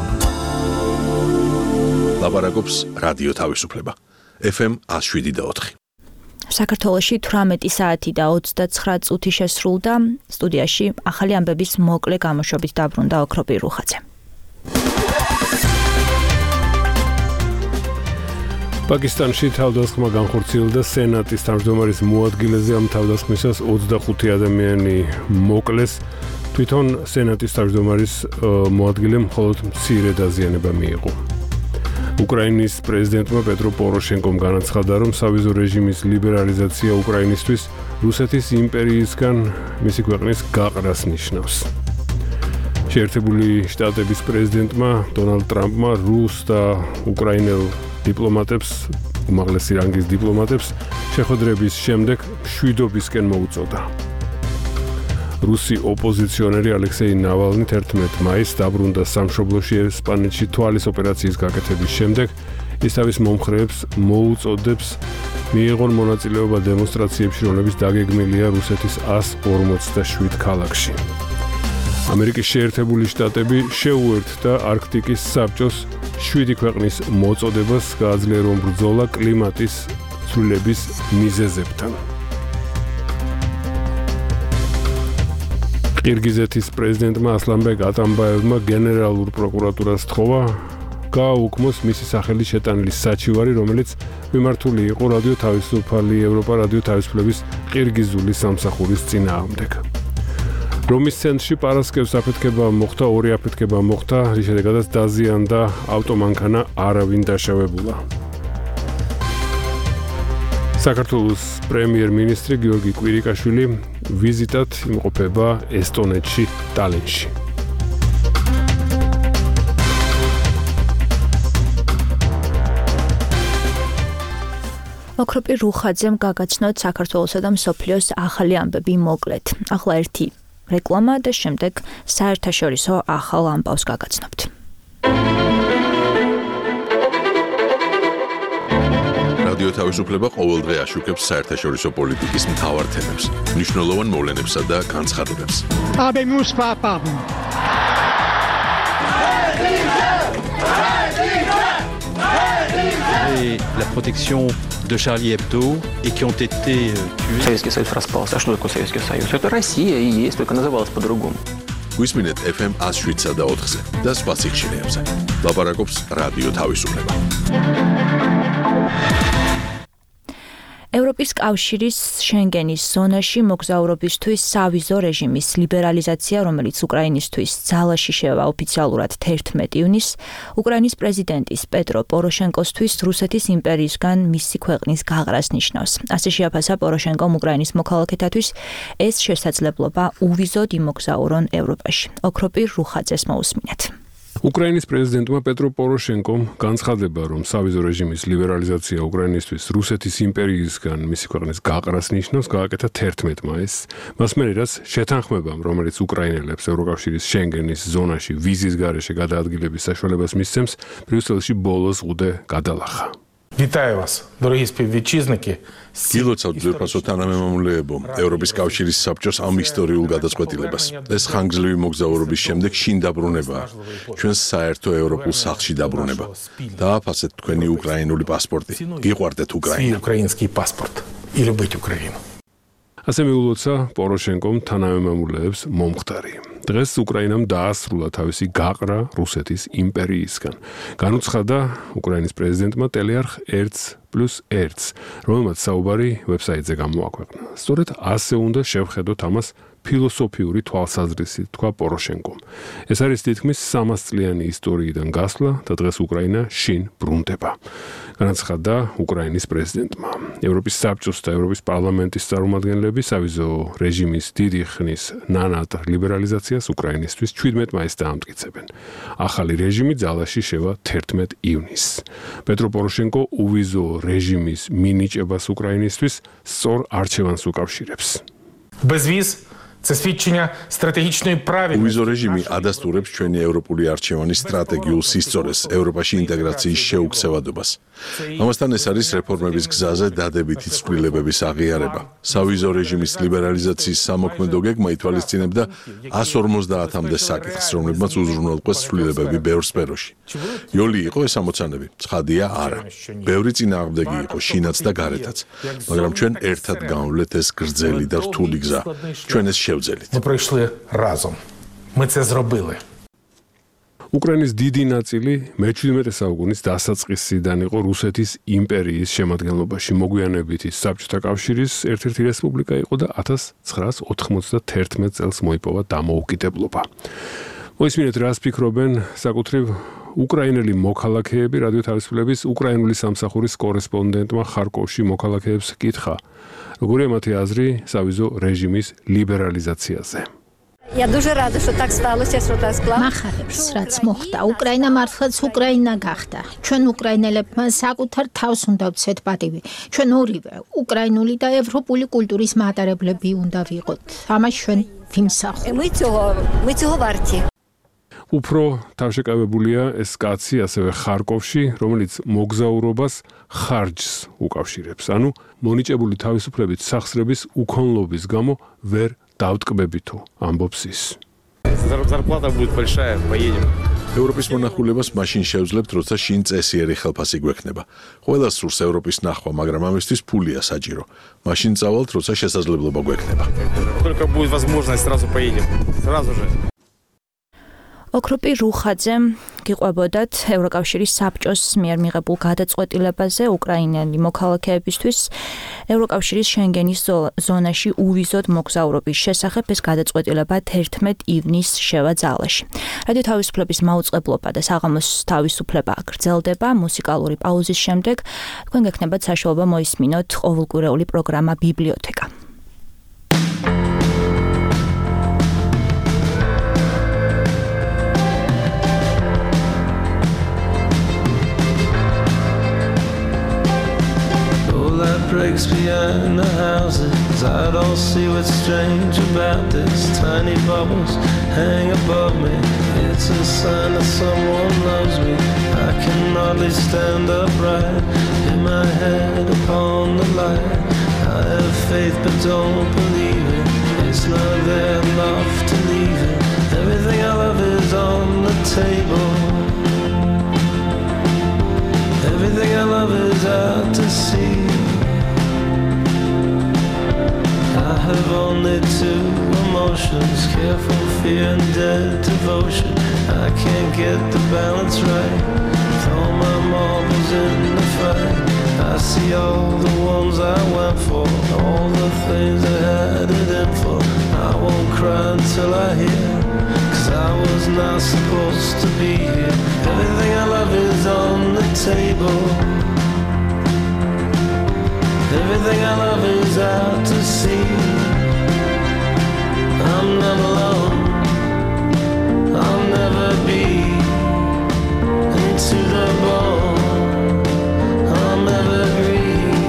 ლაპარაკობს რადიო თავისუფლება. FM 107.4. საქართველოში 18 საათი და 29 წუთი შესრულდა. სტუდიაში ახალი ამბების მოკლე გამოშვებით დაბრუნდა ოქროპირ რუხაძე. პაკისტანში თავდასხმა განხორციელდა სენატის თავმჯდომარის მოადგილეზე. ამ თავდასხმისას 25 ადამიანი მოკლეს. თვითონ სენატის თავმჯდომარის მოადგილემ მხოლოდ მცირე დაზიანება მიიღო. უკრაინის პრეზიდენტმა პეტრო პოროშენკომ განაცხადა, რომ სავიზო რეჟიმის ლიბერალიზაცია უკრაინისთვის რუსეთის იმპერიისგან მისი ქვეყნის გაყრას ნიშნავს. შეერთებული შტატების პრეზიდენტმა დონალდ ტრამპმა რუს და უკრაინელ დიპლომატებს, უმაღლესი რანგის დიპლომატებს შეხვედრების შემდეგ მშვიდობისკენ მოუწოდა. რუსი ოპოზიციონერი ალექსეი ნავალნი 11 მაისს დაბრუნდა სამშობლოში ესპანეთში თვალის ოპერაციის გაკეთების შემდეგ. ის თავის მომხრეებს მოუწოდებს მიიღონ მონაწილეობა დემონსტრაციებში, რომლებიც დაგეგმილია რუსეთის 147 ქალაქში. ამერიკის შეერთებული შტატები შეუერთდა არქტიკის საბჭოს 7 ქვეყნის მოწოდებას გააძლიერა რომ ბრძოლა კლიმატის ცვლილების მიზეზებთან. ყირგიზეთის პრეზიდენტმა ასლანბეკ ატამბაევმა გენერალურ პროკურატურას სთხოვა გააუქმოს მისი სახელის შეტანილი საჩივარი, რომელიც მიმართული იყო რადიო თავისუფალი ევროპა რადიო თავისუფლების ყირგიზული სამსახურის წინააღმდეგ. რომის ცენტრში პარასკევს აფეთქება მოხდა, ორი აფეთქება მოხდა, რის შედეგადაც დაზიანდა ავტომანქანა, არავინ დაშავებულა. საქართველოს პრემიერ-მინისტრი გიორგი კვირიკაშვილი ვიზიტად იმყოფება ესტონეთში, ტალინში. ოქროპირ რუხაძემ გაგაცნოთ საქართველოსა და მსოფლიოს ახალი ამბები მოკლედ. ახლა ერთი რეკლამა და შემდეგ საერთაშორისო ახალ ამბავს გაგაცნობთ. რადიო თავისუფლება ყოველდღე აშუქებს საერთაშორისო პოლიტიკის მთავარ თემებს, მნიშვნელოვან მოვლენებსა და განცხადებებს. Habemus papam. Et la protection de Charlie Hebdo et qui ont été tués. Советский Союз распался. А что такое Советский Союз? Это Россия и есть, только называлась по-другому. გვისმინეთ FM 107 და 4-ზე და სხვა სიხშირეებზე. ლაპარაკობს რადიო თავისუფლება. ევროპის კავშირის შენგენის ზონაში მოგზაურობისთვის სავიზო რეჟიმის ლიბერალიზაცია, რომელიც უკრაინისთვის ძალაში შევა ოფიციალურად 11 ივნისს, უკრაინის პრეზიდენტის პეტრო პოროშენკოსთვის რუსეთის იმპერიისგან მისი ქვეყნის გაყრას ნიშნავს. ასე შეაფასა პოროშენკომ უკრაინის მოქალაქეთათვის ეს შესაძლებლობა უვიზოდ იმოგზაურონ ევროპაში. ოქროპირ რუხაძეს მოусმინეთ. უკრაინის პრეზიდენტმა პეტრო პოროშენკომ განცხადება, რომ სავიზო რეჟიმის ლიბერალიზაცია უკრაინისთვის რუსეთის იმპერიისგან მისი ქვეყნის გაყრას ნიშნავს, გააკეთა 11 მაისს. მას მერე რაც შეთანხმებამ, რომელიც უკრაინელებს ევროკავშირის შენგენის ზონაში ვიზის გარეშე გადაადგილების საშუალებას მისცემს, ბრიუსელში ბოლოს ღუდე გადალახა. Вітаю вас, дорогі співвітчизники. გილოცავთ ძვირფასო თანამემამულეებო, ევროპის კავშირის საბჭოს ამ ისტორიულ გადაწყვეტილებას. ეს ხანგრძლივი მოგზაურობის შემდეგ შინ დაბრუნებაა. ჩვენს საერთო ევროპულ სახლში დაბრუნება. დააფასეთ თქვენი უკრაინული პასპორტი. გიყვარდეთ უკრაინა. Український паспорт і любіть Україну. ასე მიულოცა პოროშენკომ თანამემამულეებს მომხდარი. დღეს უკრაინამ დაასრულა თავისი გაყრა რუსეთის იმპერიისგან. განუცხადა უკრაინის პრეზიდენტმა ტელეარხ 1+1, რომელმაც საუბარი ვებსაიტზე გამოაქვეყნა. სწორედ ასე უნდა შევხედოთ ამას ფილოსოფიური თვალსაზრისით, თქვა პოროშენკომ. ეს არის თითქმის 300 წლიანი ისტორიიდან გასვლა და დღეს უკრაინა შინ ბრუნდება. განაცხადა უკრაინის პრეზიდენტმა. ევროპის საბჭოს და ევროპის პარლამენტის წარმომადგენლები სავიზო რეჟიმის დიდი ხნის ნანატ ლიბერალიზაციას უკრაინისთვის 17 მაისს დაამტკიცებენ. ახალი რეჟიმი ძალაში შევა 11 ივნისს. პეტრო პოროშენკო უვიზო რეჟიმის მინიჭებას უკრაინისთვის სწორ არჩევანს უკავშირებს. Безвіз це свідчення стратегічної правильності. უვიზო რეჟიმი ადასტურებს ჩვენი ევროპული არჩევანის სტრატეგიულ სისწორეს, ევროპაში ინტეგრაციის შეუქცევადობას. ამასთან ეს არის რეფორმების გზაზე დადებითი ცვლილებების აღიარება. სავიზო რეჟიმის ლიბერალიზაციის სამოქმედო გეგმა ითვალისწინებდა 150-მდე საკითხს, რომლებმაც უზრუნველყვეს ცვლილებები ბევრ სფეროში. იოლი იყო ეს ამოცანები, ცხადია არა. ბევრი წინააღმდეგი იყო, შინაც და გარეთაც, მაგრამ ჩვენ ერთად გავავლეთ ეს გრძელი და რთული გზა. ჩვენ ეს შევძელით. Ми пройшли разом. Ми це зробили. უკრაინის დიდი ნაწილი მე-17 საუკუნის დასაწყისიდან იყო რუსეთის იმპერიის შემადგენლობაში. მოგვიანებით ის საბჭოთა კავშირის ერთ-ერთი რესპუბლიკა იყო და 1991 წელს მოიპოვა დამოუკიდებლობა. მოისმინეთ, რას ფიქრობენ საკუთრივ უკრაინელი მოქალაქეები. რადიო თავისუფლების უკრაინული სამსახურის კორესპონდენტმა ხარკოვში მოქალაქეებს კითხა, როგორია მათი აზრი სავიზო რეჟიმის ლიბერალიზაციაზე. Я дуже рада, що так сталося, що так склалося. მახარებს, რაც მოხდა. უკრაინა მართლაც უკრაინა გახდა. ჩვენ უკრაინელებმა საკუთარ თავს უნდა ვცეთ პატივი. ჩვენ ორივე უკრაინული და ევროპული კულტურის მატარებლები უნდა ვიყოთ. ამას ჩვენ ვიმსახურებთ. Ми цього варті. უფრო თავშეკავებულია ეს კაცი ასევე ხარკოვში, რომელიც მოგზაურობას ხარჯს უკავშირებს. ანუ მონიჭებული თავისუფლებით სახსრების უქონლობის გამო ვერ დავტკბებითო, ამბობს ის. Зарплата будет большая, поедем. ევროპის მონახულებას მაშინ შევძლებთ, როცა შინ წესიერი ხელფასი გვექნება. ყველას სურს ევროპის ნახვა, მაგრამ ამისთვის ფულია საჭირო. მაშინ წავალთ, როცა შესაძლებლობა გვექნება. Только будет возможность, сразу поедем. Сразу же. ოქროპი რუხაძე გიყვებოდათ ევროკავშირის საბჭოს მიერ მიღებულ გადაწყვეტილებაზე უკრაინელი მოქალაქეებისთვის ევროკავშირის შენგენის ზონაში უვიზოდ მოგზაურობის შესახებ. ეს გადაწყვეტილება 11 ივნისს შევა ძალაში. რადიო თავისუფლების მაუწყებლობა და საღამოს თავისუფლება გრძელდება. მუსიკალური პაუზის შემდეგ თქვენ გექნებათ საშუალება მოისმინოთ ყოველკვირეული პროგრამა ბიბლიოთეკა. Breaks behind the houses. I don't see what's strange about this. Tiny bubbles hang above me. It's a sign that someone loves me. I can hardly stand upright. Hit my head upon the light. I have faith but don't believe it. It's not there enough to leave it. Everything I love is on the table. Everything I love is out to sea. I have only two emotions, careful fear and dead devotion. I can't get the balance right, throw my marbles in the fight. I see all the ones I went for, all the things I had it in for. I won't cry until I hear, 'cause I was not supposed to be here. Everything I love is on the table. Everything I love is out to sea. I'm not alone, I'll never be. Into the bone, I'll never grieve.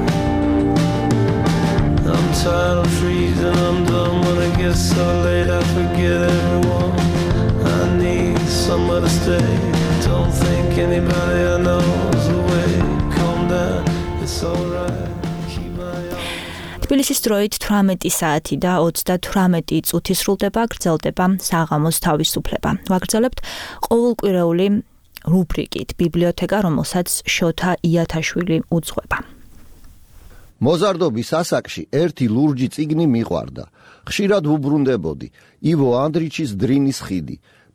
I'm tired of freezing, I'm done when it gets so late. I forget everyone, I need somewhere to stay. Don't think anybody I know is the way. Calm down, it's alright. თბილისის დროით 18 საათი და 38 წუთი სრულდება, გრძელდება საღამოს თავისუფლება. ვაგრძელებთ ყოველკვირეული რუბრიკით ბიბლიოთეკა, რომელსაც შოთა იათაშვილი უძღვება. მოზარდობის ასაკში ერთი ლურჯი წიგნი მიყვარდა. ხშირად ვუბრუნდებოდი. ივო ანდრიჩის დრინის ხიდი.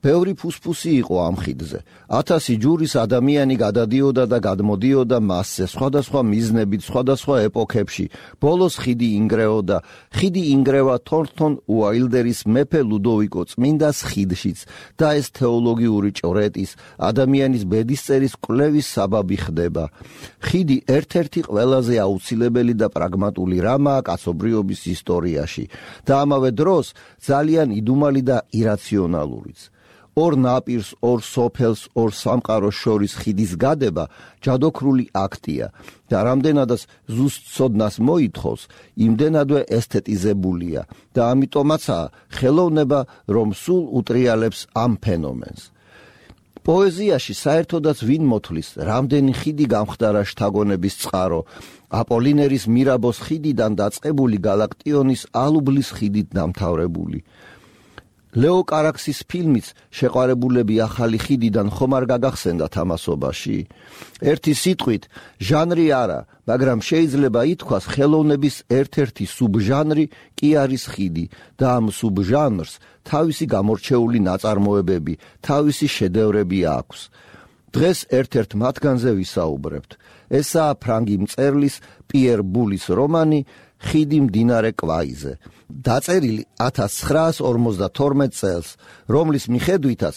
ბევრი ფუსფუსი იყო ამ ხიდზე. 1000 ჯურის ადამიანი გადადიოდა და გადმოდიოდა მასზე სხვადასხვა მიზნებით, სხვადასხვა ეპოქებში. ბოლოს ხიდი ინგრეოდა. ხიდი ინგრევა თორნტონ უაილდერის მეფე ლუდოვიკო წმინდას ხიდშიც და ეს თეოლოგიური ჭრეტის, ადამიანის ბედისწერის კვლევის საბაბი ხდება. ხიდი ერთ-ერთი ყველაზე აუცილებელი და პრაგმატული რამაა კაცობრიობის ისტორიაში და ამავე დროს ძალიან იდუმალი და ირაციონალურიც. ორ ნაპირს, ორ სოფელს, ორ სამყაროს შორის ხიდის გადება ჯადოქრული აქტია და რამდენადაც ზუსტ ცოდნას მოითხოვს, იმდენადვე ესთეტიზებულია და ამიტომაცაა ხელოვნება, რომ სულ უტრიალებს ამ ფენომენს. პოეზიაში საერთოდაც ვინ მოთვლის, რამდენი ხიდი გამხდარა შთაგონების წყარო, აპოლინერის მირაბოს ხიდიდან დაწყებული გალაქტიონის ალუბლის ხიდით დამთავრებული. ლეო კარაქსის ფილმიც შეყვარებულები ახალი ხიდიდან ხომ არ გაგახსენდა თამასობაში? ერთი სიტყვით, ჟანრი არა, მაგრამ შეიძლება ითქვას ხელოვნების ერთ-ერთი სუბჟანრი კი არის ხიდი და ამ სუბჟანრს თავისი გამორჩეული ნაწარმოებები, თავისი შედევრები აქვს. დღეს ერთ-ერთ მათგანზე ვისაუბრებთ. ესაა ფრანგი მწერლის პიერ ბულის რომანი ხიდი მდინარე კვაიზე. დაწერილი 1952 წელს, რომლის მიხედვითაც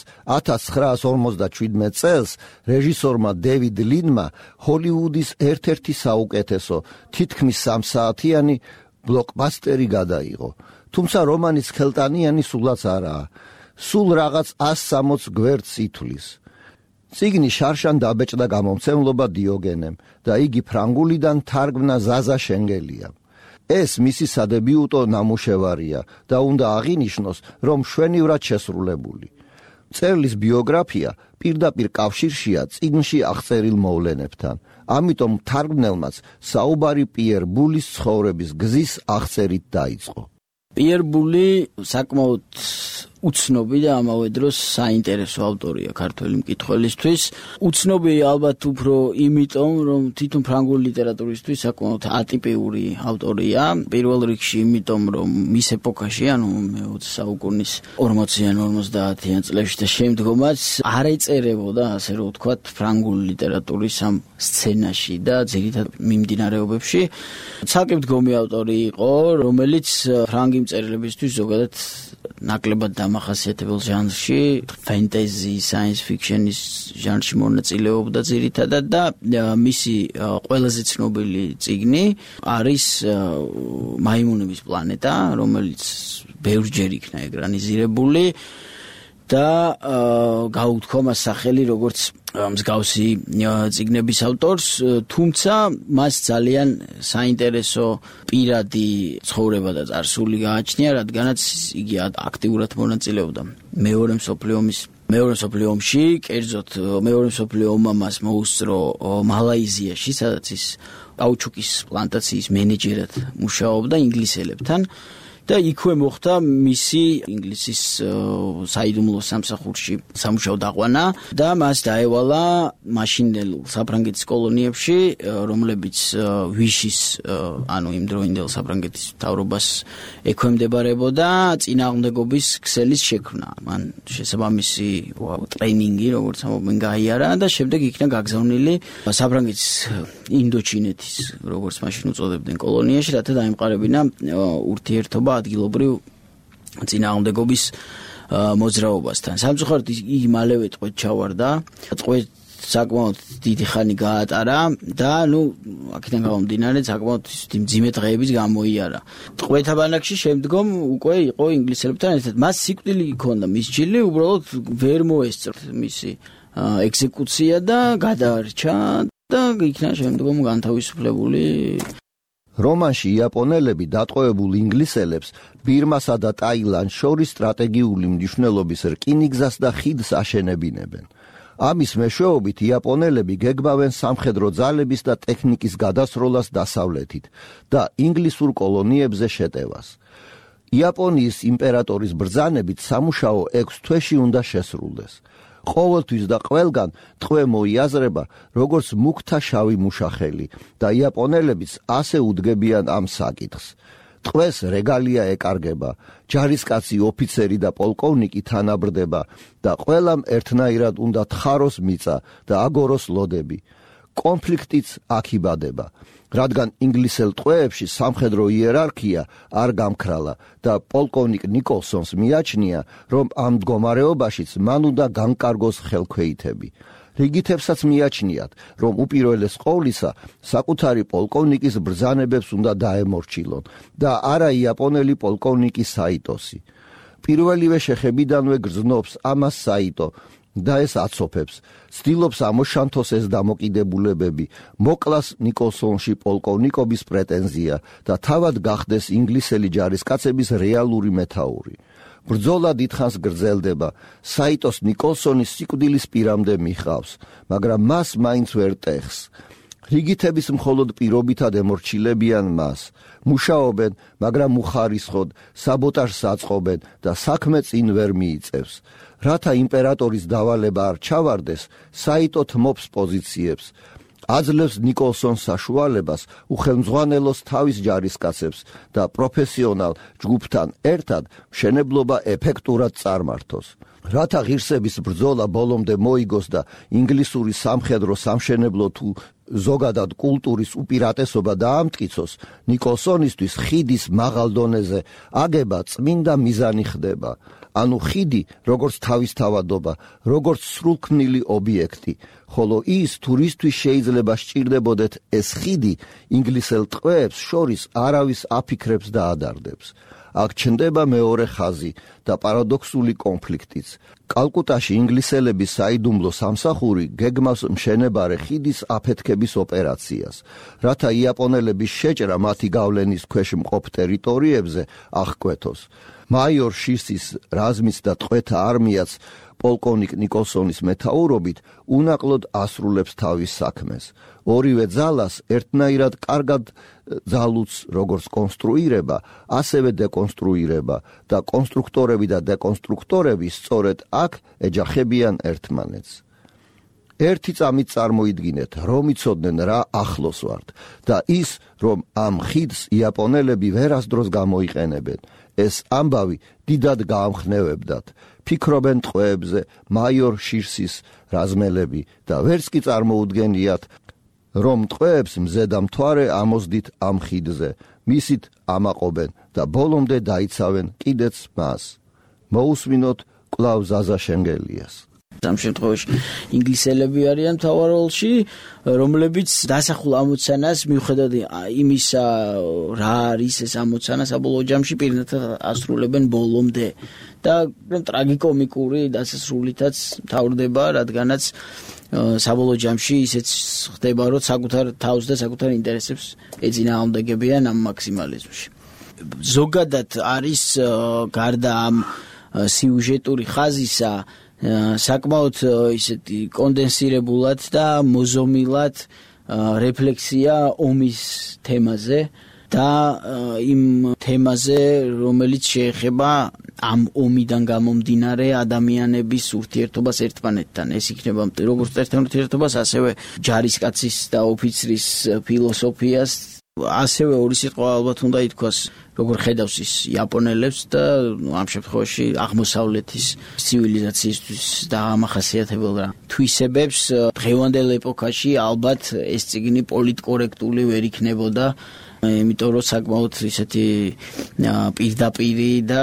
1957 წელს რეჟისორმა დევიდ ლინმა ჰოლივუდის ერთ-ერთი საუკეთესო, თითქმის 3 საათიანი ბლოკბასტერი გადაიღო. თუმცა რომანის ხელტანიანი სულაც არაა. სულ რაღაც 160 გვერდს ითვლის. წიგნი შარშან დაბეჭდა გამომცემლობა დიოგენემ და იგი ფრანგულიდან თარგმნა ზაზა შენგელიამ. ეს მისი სადებიუტო ნამუშევარია და უნდა აღინიშნოს, რომ მშვენივრად შესრულებული. მწერლის ბიოგრაფია პირდაპირ კავშირშია წიგნში აღწერილ მოვლენებთან. ამიტომ თარგმნელმაც საუბარი პიერ ბულის ცხოვრების გზის აღწერით დაიწყო. პიერ ბული საკმაოდ უცნობი და ამავე დროს საინტერესო ავტორია ქართველი მკითხველისთვის. უცნობი ალბათ უფრო იმიტომ, რომ თვითონ ფრანგული ლიტერატურისთვის საკმაოდ ატიპიური ავტორია. პირველ რიგში იმიტომ, რომ მის ეპოქაში, ანუ მე-20 საუკუნის 40-იან 50-იან წლებში და შემდგომაც არ ეწერებოდა, ასე რომ ვთქვათ, ფრანგული ლიტერატურის ამ სცენაში და ძირითად მიმდინარეობებში. ცალკე მდგომი ავტორი იყო, რომელიც ფრანგი მწერლებისთვის ზოგადად ნაკლებად დამახასიათებელ ჟანრში, ფენტეზი, საინს ფიქშენის ჟანრში მონაწილეობდა ძირითადად და მისი ყველაზე ცნობილი წიგნი არის მაიმუნების პლანეტა, რომელიც ბევრჯერ იქნა ეკრანიზირებული და გაუთქვა მას სახელი როგორც მსგავსი წიგნების ავტორს, თუმცა მას ძალიან საინტერესო პირადი ცხოვრება და წარსული გააჩნია, რადგანაც იგი აქტიურად მონაწილეობდა მეორე მსოფლიო ომში, კერძოდ მეორე მსოფლიო ომმა მას მოუსწრო მალაიზიაში, სადაც ის კაუჩუკის პლანტაციის მენეჯერად მუშაობდა ინგლისელებთან. და იქვე მოხდა მისი ინგლისის საიდუმლო სამსახურში სამუშაო დაყვანა და მას დაევალა მაშინდელ საფრანგეთის კოლონიებში, რომლებიც ვიშის, ანუ იმდროინდელ საფრანგეთის მთავრობას ექვემდებარებოდა, წინააღმდეგობის ქსელის შექმნა. მან შესაბამისი ტრეინინგი, როგორც ამბობენ, გაიარა და შემდეგ იქნა გაგზავნილი საფრანგეთის ინდოჩინეთის, როგორც მაშინ უწოდებდნენ, კოლონიაში, რათა დაემყარებინა ურთიერთობა ადგილობრივ წინააღმდეგობის მოძრაობასთან. სამწუხაროდ იგი მალევე ტყვედ ჩავარდა. ტყვედ საკმაოდ დიდი ხანი გაატარა და აქედან გამომდინარე საკმაოდ მძიმე დღეების გამოიარა. ტყვეთა ბანაკში შემდგომ უკვე იყო ინგლისელებთან ერთად. მას სიკვდილი ჰქონდა მისჯილი, უბრალოდ ვერ მოესწრო მისი ექსეკუცია და გადაარჩა და იქნა შემდგომ განთავისუფლებული. რომანში იაპონელები დატყვევებულ ინგლისელებს ბირმასა და ტაილანდს შორის სტრატეგიული მნიშვნელობის რკინიგზას და ხიდს აშენებინებენ. ამის მეშვეობით იაპონელები გეგმავენ სამხედრო ძალების და ტექნიკის გადასროლას დასავლეთით და ინგლისურ კოლონიებზე შეტევას. იაპონიის იმპერატორის ბრძანებით სამუშაო 6 თვეში უნდა შესრულდეს. ყოველთვის და ყველგან ტყვე მოიაზრება როგორც მუქთა შავი მუშახელი და იაპონელებიც ასე უდგებიან ამ საკითხს. ტყვეს რეგალია ეკარგება, ჯარისკაცი, ოფიცერი და პოლკოვნიკი თანაბრდება და ყველამ ერთნაირად უნდა თხაროს მიწა და აგოროს ლოდები. კონფლიქტიც აქ იბადება, რადგან ინგლისელ ტყვეებში სამხედრო იერარქია არ გამქრალა და პოლკოვნიკ ნიკოლსონს მიაჩნია, რომ ამ მდგომარეობაშიც მან უნდა განკარგოს ხელქვეითები. რიგითებსაც მიაჩნიათ, რომ უპირველეს ყოვლისა საკუთარი პოლკოვნიკის ბრძანებებს უნდა დაემორჩილონ და არა იაპონელი პოლკოვნიკი საიტოსი. პირველივე შეხებიდანვე გრძნობს ამას საიტო და ეს აცოფებს, ცდილობს ამოშანთოს ეს დამოკიდებულებები, მოკლას ნიკოლსონში პოლკოვნიკობის პრეტენზია და თავად გახდეს ინგლისელი ჯარისკაცების რეალური მეთაური. ბრძოლა დიდხანს გრძელდება, საიტოს ნიკოლსონის სიკვდილის პირამდე მიჰყავს, მაგრამ მას მაინც ვერ ტეხს. რიგითების მხოლოდ პირობითად ემორჩილებიან მას, მუშაობენ, მაგრამ უხარისხოდ, საბოტაჟს აწყობენ და საქმე წინ ვერ მიიწევს. რათა იმპერატორის დავალება არ ჩავარდეს, საიტო თმობს პოზიციებს. აძლევს ნიკოლსონს საშუალებას უხელმძღვანელოს თავის ჯარისკაცებს და პროფესიონალ ჯგუფთან ერთად მშენებლობა ეფექტურად წარმართოს. რათა ღირსების ბრძოლა ბოლომდე მოიგოს და ინგლისური სამხედრო სამშენებლო თუ ზოგადად კულტურის უპირატესობა დაამტკიცოს, ნიკოლსონისთვის ხიდის მაღალ დონეზე აგება წმინდა მიზანი ხდება. ანუ ხიდი, როგორც თავისთავადობა, როგორც სრულქმნილი ობიექტი, ხოლო ის თურისთვის შეიძლება სჭირდებოდეთ ეს ხიდი ინგლისელ ტყვეებს შორის არავის აფიქრებს და ადარდებს. აქ ჩნდება მეორე ხაზი და პარადოქსული კონფლიქტიც. კალკუტაში ინგლისელების საიდუმლო სამსახური გეგმავს მშენებარე ხიდის აფეთქების ოპერაციას, რათა იაპონელების შეჭრა მათი გავლენის ქვეშ მყოფ ტერიტორიებზე აღკვეთოს. მაიორ შისის რაზმის და ტყვეთა არმიაც პოლკოვნიკ ნიკოლსონის მეთაურობით უნაკლოდ ასრულებს თავის საქმეს. ორივე ძალას ერთნაირად კარგად ძალუც როგორც კონსტრუირება, ასევე დეკონსტრუირება და კონსტრუქტორები და დეკონსტრუქტორები სწორედ აქ ეჯახებიან ერთმანეთს. ერთი წამით წარმოიდგინეთ, რომ იცოდნენ რა ახლოს ვართ და ის, რომ ამ ხიდს იაპონელები ვერასდროს გამოიყენებენ. ეს ამბავი დიდად გაამხნევებდათ. ფიქრობენ ტყვეებზე მაიორ შირსის რაზმელები და ვერც კი წარმოუდგენიათ, რომ ტყვეებს მზედა მთვარე ამოსდით ამ ხიდზე, მისით ამაყობენ და ბოლომდე დაიცავენ კიდეც მას. მოусმინოთ კვლავ ზაზა შენგელიას. ამ შემთხვევაში ინგლისელები არიან მთავარ როლში, რომლებიც დასახულ ამოცანას მიუხედავად იმისა, რა არის ეს ამოცანა საბოლოო ჯამში პირნათად ასრულებენ ბოლომდე და ტრაგიკომიკური დასასრულითაც მთავრდება, რადგანაც საბოლოო ჯამში ისეც ხდება, რომ საკუთარ თავს და საკუთარ ინტერესებს ეწინააღმდეგებიან ამ მაქსიმალიზმში. ზოგადად არის გარდა ამ სიუჟეტური ხაზისა საკმაოდ ისეთი კონდენსირებულად და მოზომილად რეფლექსია ომის თემაზე და იმ თემაზე, რომელიც შეეხება ამ ომიდან გამომდინარე ადამიანების ურთიერთობას ერთმანეთთან. ეს იქნება როგორც ურთიერთობას, ასევე ჯარისკაცის და ოფიცრის ფილოსოფიას, ასევე ორი სიტყვა ალბათ უნდა ითქვას, როგორ ხედავს ის იაპონელებს და ამ შემთხვევაში აღმოსავლეთის ცივილიზაციისთვის დაამახასიათებელ თვისებებს. დღევანდელ ეპოქაში ალბათ ეს წიგნი პოლიტკორექტული ვერ იქნებოდა, იმიტომ რომ საკმაოდ ისეთი პირდაპირი და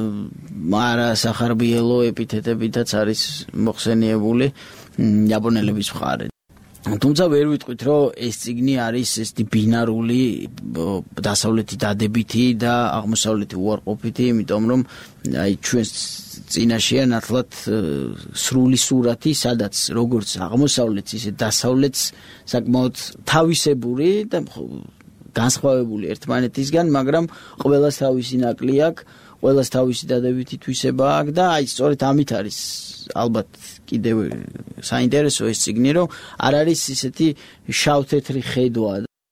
არა სახარბიელო ეპითეტებითაც არის მოხსენიებული იაპონელების მხარეს. თუმცა ვერ ვიტყვით, რომ ეს წიგნი არის ესეთი ბინარული დასავლეთი დადებითი და აღმოსავლეთი უარყოფითი, იმიტომ რომ აი ჩვენს წინაშეა ნათლად სრული სურათი, სადაც როგორც აღმოსავლეთს, ისე დასავლეთს საკმაოდ თავისებური და განსხვავებული ერთმანეთისგან, მაგრამ ყველას თავისი ნაკლი აქვს, ყველას თავისი დადებითი თვისება აქვს და აი სწორედ ამით არის ალბათ კიდევ საინტერესო ეს წიგნი, რომ არ არის ისეთი შავ-თეთრი ხედვა.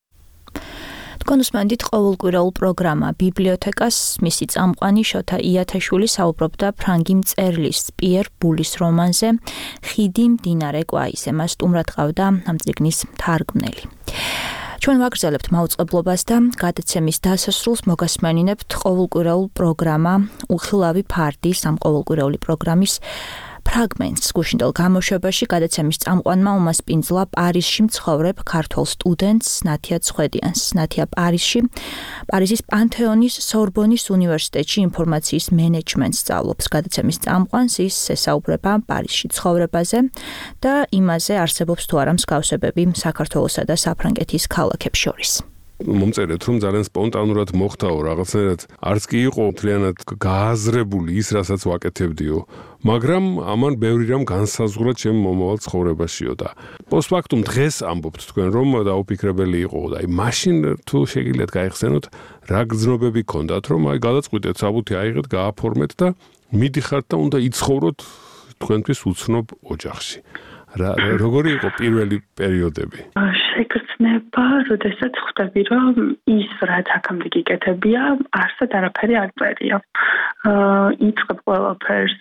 თქვენ უსმენთ ყოველკვირეულ პროგრამა ბიბლიოთეკას, მისი წამყვანი შოთა იათაშვილი საუბრობდა ფრანგი მწერლის პიერ ბულის რომანზე ხიდი მდინარე კვაიზე. მას სტუმრად ყავდა ამ წიგნის მთარგმნელი. ჩვენ ვაგრძელებთ მაუწყებლობას და გადაცემის დასასრულს მოგასმენინებთ ყოველკვირეულ პროგრამა უხილავი ფარდი სამყოველკვირეული პროგრამის ფრაგმენტს. გუშინდელ გამოშვებაში გადაცემის წამყვანმა უმასპინძლა პარიზში მცხოვრებ ქართველ სტუდენტს ნათია ცხვედიანს. ნათია პარიზის პანთეონის სორბონის უნივერსიტეტში ინფორმაციის მენეჯმენტს სწავლობს. გადაცემის წამყვანს ის ესაუბრება პარიზში ცხოვრებაზე და იმაზე არსებობს თუ არა მსგავსებები საქართველოსა და საფრანგეთის ქალაქებს შორის. მომწერეთ რომ ძალიან სპონტანურად მოხდაო რაღაცნაირად არც კი იყო მთლიანად გააზრებული ის რასაც ვაკეთებდიო მაგრამ ამან ბევრი რამ განსაზღვრა ჩემ მომავალ ცხოვრებაშიო და პოსტფაქტუმ დღეს ამბობთ თქვენ რომ დაუფიქრებელი იყო და აი მაშინ თუ შეგიძლიათ გაიხსენოთ რა გზნობები გქონდათ რომ აი გადაწყვიტეთ საბუთი აიღეთ გააფორმეთ და მიდიხართ და უნდა იცხოვროთ თქვენთვის უცნობ ოჯახში როგორი იყო პირველი პერიოდები? შეგრძნება, როდესაც ხვდები, რომ ის რაც აქამდე გიკეთებია, არსად არაფერი არ წერია. იწყებ ყველაფერს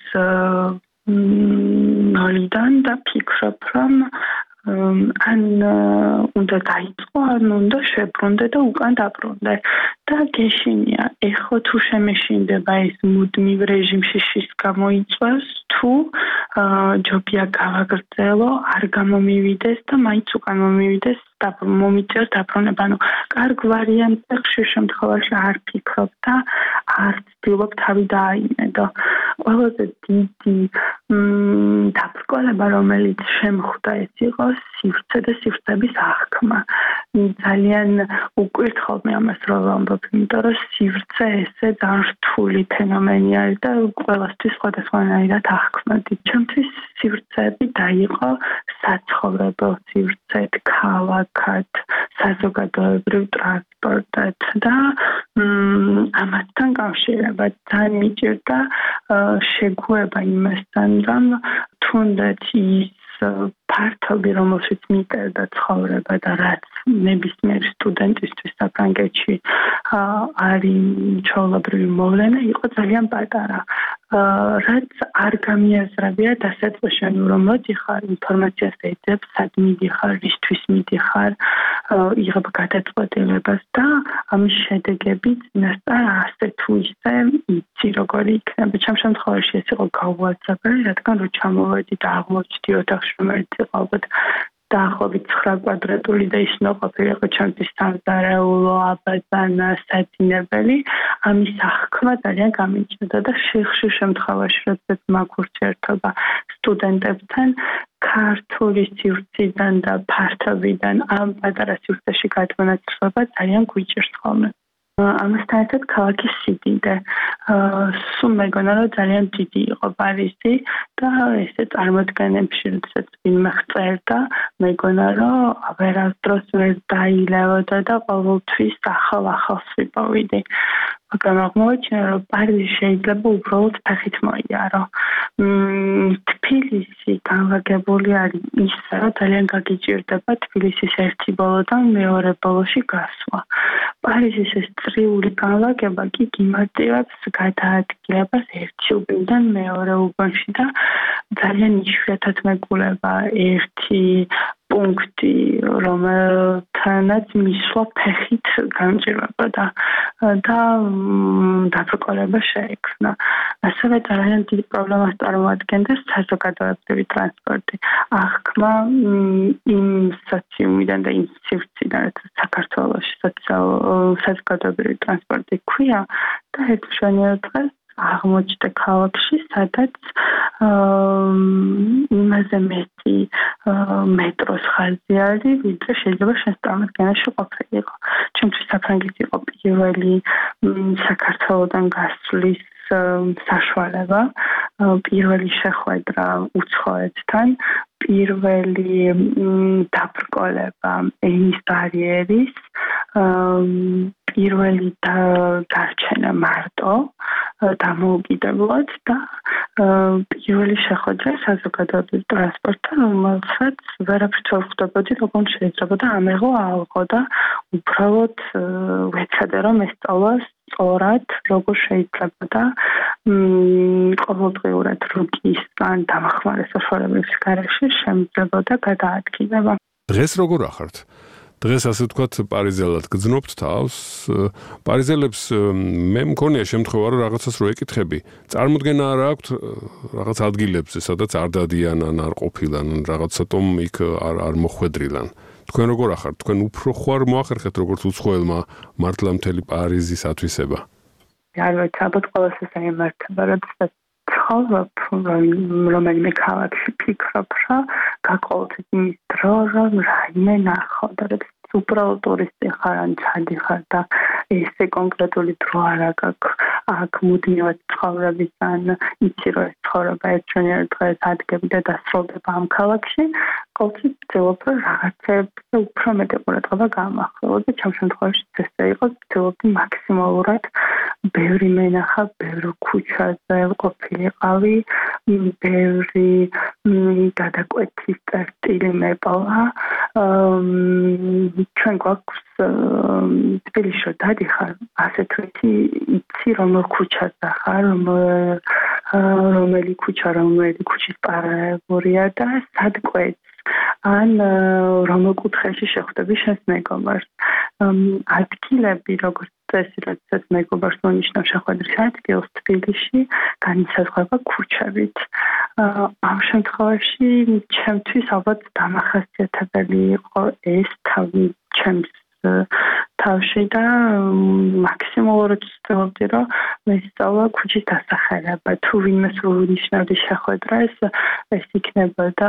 ნოლიდან და ფიქრობ, რომ ან უნდა დაიწყო, ან უნდა შებრუნდე და უკან დაბრუნდე. და გეშინია, ეხო თუ შემეშინდება ეს მუდმივ რეჟიმში შის გამოიწვევს, თუ ჯობია გავაგრძელო, არ გამომივიდეს და მაინც უკან მომივიდეს მომიწევს დაბრუნება. ანუ კარგ ვარიანტზე ხშირ შემთხვევაში არ ფიქრობ და არ ვცდილობ თავი დააიმედო. ყველაზე დიდი დაბრკოლება, რომელიც შემხვდა, ეს იყო სივრცე და სივრცების აღქმა. ძალიან უკვირთხავ მე ამას რომ ვამბობ, იმიტომ რომ სივრცე ესე ძალიან რთული ფენომენი არის და ყველასთვის სხვადასხვანაირად აღქმადი. ჩემთვის სივრცეები დაიყო საცხოვრებელ სივრცედ, ქალაქად, საზოგადოებრივ ტრანსპორტად და ამასთან კავშირებად ძალიან მიჭირდა შეგუება იმასთან, რომ თუნდაც ის ფართობი, რომელშიც მიტერდა ცხოვრება და რაც ნებისმიერ სტუდენტისთვის საფრანგეთში არის ჩვეულებრივი მოვლენა, იყო ძალიან პატარა. რაც არ გამიაზრებია დასაწყისში, რომ მოდიხარ, ინფორმაციას ეძებ, სად მიდიხარ, რისთვის მიდიხარ, იღებ გადაწყვეტილებას და ამის შედეგები წინასწარ ასე თუ ისე იცი როგორი იქნება. ჩემ შემთხვევაში ეს იყო გაუაცებელი, რადგან რო ჩამოვედი და აღმოჩნდი ოთახში, რომელიც იყო ალბათ დაახლოებით 9 კვადრატული და ის ნოყოფილიყო ჩემთვის სამზარეულო, აბაზანა, საძინებელი. ამის აღქმა ძალიან გამიჭირდა და ხშირ შემთხვევაში, როდესაც მაქვს ურთიერთობა სტუდენტებთან, ქართული სივრციდან და ფართობიდან ამ პატარა სივრცეში გადმონაცვლება ძალიან გვიჭირს ხოლმე. ამასთან ერთად ქალაქის სიდიდე. სულ მეგონა რომ ძალიან დიდი იყო პარიზი და ესე წარმოდგენებში, როდესაც ვინმე ხწერდა, მეგონა რომ ვერასდროს ვერ დაილევოდა და ყოველთვის ახალს ვიპოვიდი. მაგრამ აღმოაჩინა, რომ პარიზი შეიძლება უბრალოდ ფეხით მოიარო. თბილისი განლაგებული არის ისე, რომ ძალიან გაგიჭირდება თბილისის ერთი ბოლოდან მეორე ბოლოში გასვლა. პარიზის ეს წრიული განლაგება კი გიმარტივებს გადაადგილებას ერთი უბნიდან მეორე უბნში და ძალიან იშვიათად მეგულება ერთი პუნქტი, რომელთანაც მისვლა ფეხით გამჭირვებოდა და დაბრკოლება შეექმნა. ასევე ძალიან დიდი პრობლემას წარმოადგენდა საზოგადოებრივი ტრანსპორტი. აღქმა იმ სოციუმიდან და იმ სივრციდან, რაც საქართველოში საზოგადოებრივი ტრანსპორტი ქვია და ერთშენიერ დღეს აღმოჩნდა ქალაქში, სადაც იმაზე მეტი მეტროს ხაზი არის, ვიდრე შეიძლება შენს წარმომადგენელში ყოფილიყო. ჩემთვის საფრანგეთი იყო პირველი საქართველოდან გასვლის საშუალება, პირველი შეხვედრა უცხოეთთან, პირველი დაბრკოლება ენის ბარიერის, პირველი დარჩენა მარტო დამოუკიდებლად და პირველი შეხვედრა საზოგადოებრივ ტრანსპორტთან, რომელსაც ვერაფრით ვერ ხვდებოდი, როგორ შეიძლება და ამეღო ალყო და უბრალოდ ვეცადე რომ ესწავლა სწორად, როგორ შეიძლება და ყოველდღიურად რუკის ან დამახმარე საშუალებების გარეშე შემიძლებოდა გადაადგილება. დღეს როგორ ახართ? დღეს ასე ვთქვათ პარიზელად გძნობთ თავს. პარიზელებს მე მქონია შემთხვევა რომ რაღაცას რო ეკითხები, წარმოდგენა არ აქვთ რაღაც ადგილებზე, სადაც არ დადიან ან არ ყოფილან, რაღაცატომ იქ არ მოხვედრილან. თქვენ როგორ ახართ? თქვენ უფრო ხوار მოახერხეთ როგორც უცხოელმა მართლა მთელი პარიზის ათვისება? არ ვიცი, ალბათ ყველას ეს აიმართება, როდესაც ცხოვრობ რომელიმე ქალაქში ფიქრობ, რომ გაყოლთით იმის დრო, რომ რაიმე ნახო და უბრალოდ ტურისტი ხარ ან ჩადი ხარ და ესე კონკრეტული დრო არ აქვს აქ მუდმივად ცხოვრების ან იცი რომ ეს ცხოვრება ერთდროულად დღეს ადგები და დასრულდება ამ ქალაქში ყოველთვის ვცდილობ რომ რაღაცებზე უფრო მეტი ყურადღება გამახვილო და ჩემ შემთხვევაში ესე იყო ვცდილობდი მაქსიმალურად ბევრი მენახა ბევრ ქუჩაზე ყოფილიყავი ბევრი გადაკვეთის წერტილი მეპოვა ჩვენ გვაქვს თბილისში დადიხარ ასეთ ვიცი იცი რომელ ქუჩაზე ხარ რომელი ქუჩა რომელი ქუჩის პარალელურია და სად კვეთს ან რომელ კუთხეში შეხვდები შენს მეგობარს ადგილები როგორც წესი როდესაც მეგობარს მონიშნავ შეხვედრის ადგილს თბილისში განისაზღვრება ქუჩებით ამ შემთხვევაში ჩემთვის ალბათ დამახასიათებელი იყო ეს ჩემს თავში და მაქსიმალურად ვცდილობდი რომ მესწავლა ქუჩის დასახელება თუ ვინმე სულ ნიშნავდი შეხვედრა ეს იქნებოდა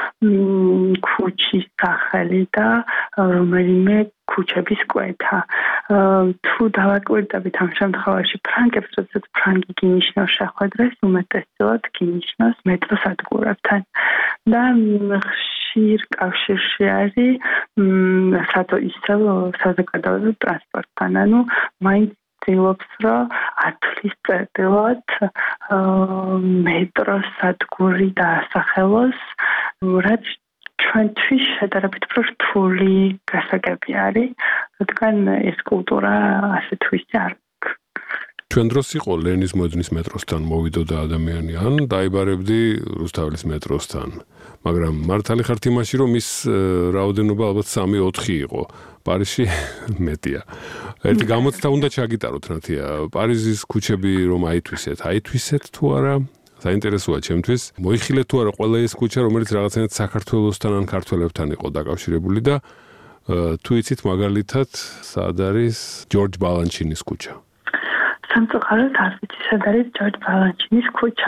ქუჩის სახელი და რომელიმე ქუჩების კვეთა თუ დავაკვირდებით ამ შემთხვევაში ფრანგებს როდესაც ფრანგი გინიშნავს შეხვედრას უმეტესად გინიშნავს მეტროს სადგურებთან და ხშირ კავშირში არის ისევ საზოგადოებრივ ტრანსპორტთან ანუ მაინც ცდილობს რომ ათვლის წერტილად მეტროს სადგური დაასახელოს რაც ჩვენთვის შედარებით უფრო რთული გასაგები არის რადგან ეს კულტურა ასე თვისი არ ჩვენ დროს იყო ლენის მოედნის მეტროსთან მოვიდოდა ადამიანი ან დაიბარებდი რუსთაველის მეტროსთან მაგრამ მართალი ხართ იმაში რომ ის რაოდენობა ალბათ 3-4 იყო პარიზში მეტია ერთი გამოცდა უნდა ჩაგიტაროთ ნათია პარიზის ქუჩები რომ აითვისეთ თუ არა საინტერესოა ჩემთვის მოიხილეთ თუ არა ყველა ეს ქუჩა რომელიც რაღაცნაირად საქართველოსთან ან ქართველებთან იყო დაკავშირებული და თუ იცით მაგალითად სად არის ჯორჯ ბალანჩინის ქუჩა სამწუხაროდ არ ვიცი სად არის ჯორჯ ბალანჩინის ქუჩა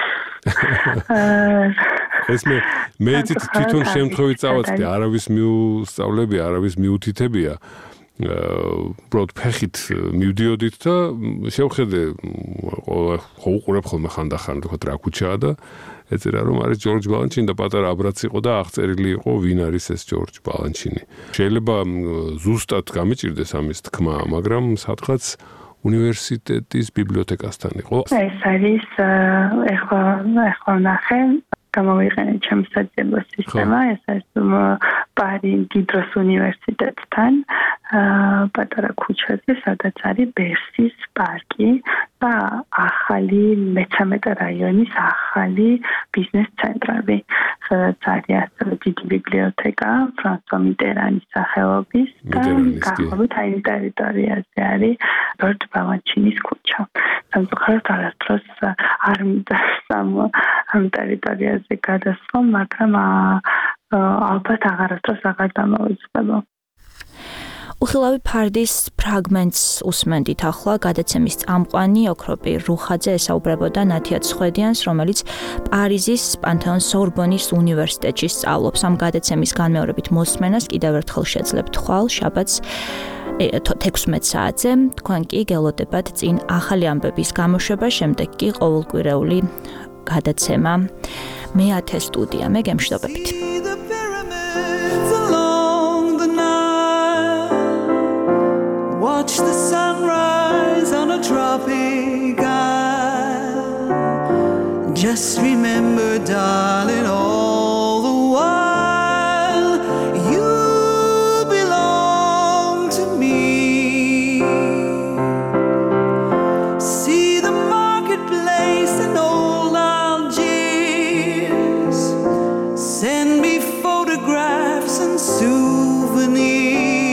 ეს მე იცით თვითონ შემთხვევით წავაწყდი არავის მიუსწავლები არავის მიუთითებია უბრალოდ ფეხით მივდიოდით და შევხედე ხო უყურებ ხოლმე ხანდახან თქო რა ქუჩაა და ეწერა რომ არის ჯორჯ ბალანჩინი და პატარა აბრაც იყო და აღწერილი იყო ვინ არის ეს ჯორჯ ბალანჩინი შეიძლება ზუსტად გამიჭირდეს ამის თქმა მაგრამ სადღაც უნივერსიტეტის ბიბლიოთეკასთან იყო ეს არის ეხლა ნახე გამოვიყენე ჩემს საძიებო სისტემა ეს არის პარიზის უნივერსიტეტთან პატარა ქუჩაზე სადაც არის ბერსის პარკი და ახალი მე-13 რაიონის ახალი ბიზნეს ცენტრები სადაც არის ასევე დიდი ბიბლიოთეკა ფრანსუა მიტერანის სახელობის და გახლობით აი ტერიტორიაზე არის ჯორჯ ბალანჩინის ქუჩა სამწუხაროდ არასდროს არ ამ ტერიტორიაზე გადასვლა მაგრამ ალბათ აღარასდროს აღარ დამოვიწყებო უხილავი ფარდის ფრაგმენტს უსმენდით ახლა გადაცემის წამყვანი ოქროპი რუხაძე ესაუბრებოდა ნათია ცხვედიანს რომელიც პარიზის პანთეონ სორბონის უნივერსიტეტში სწავლობს ამ გადაცემის განმეორებით მოსმენას კიდევ ერთხელ შეძლებთ ხვალ შაბათს 16 საათზე თქვენ კი გელოდებათ წინ ახალი ამბების გამოშვება შემდეგ კი ყოველკვირეული გადაცემა მე-10 სტუდია მე გემშვიდობებით Watch the sunrise on a tropic isle. Just remember, darling, all the while you belong to me. See the marketplace in old Algiers. Send me photographs and souvenirs.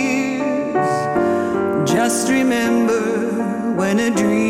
a dream.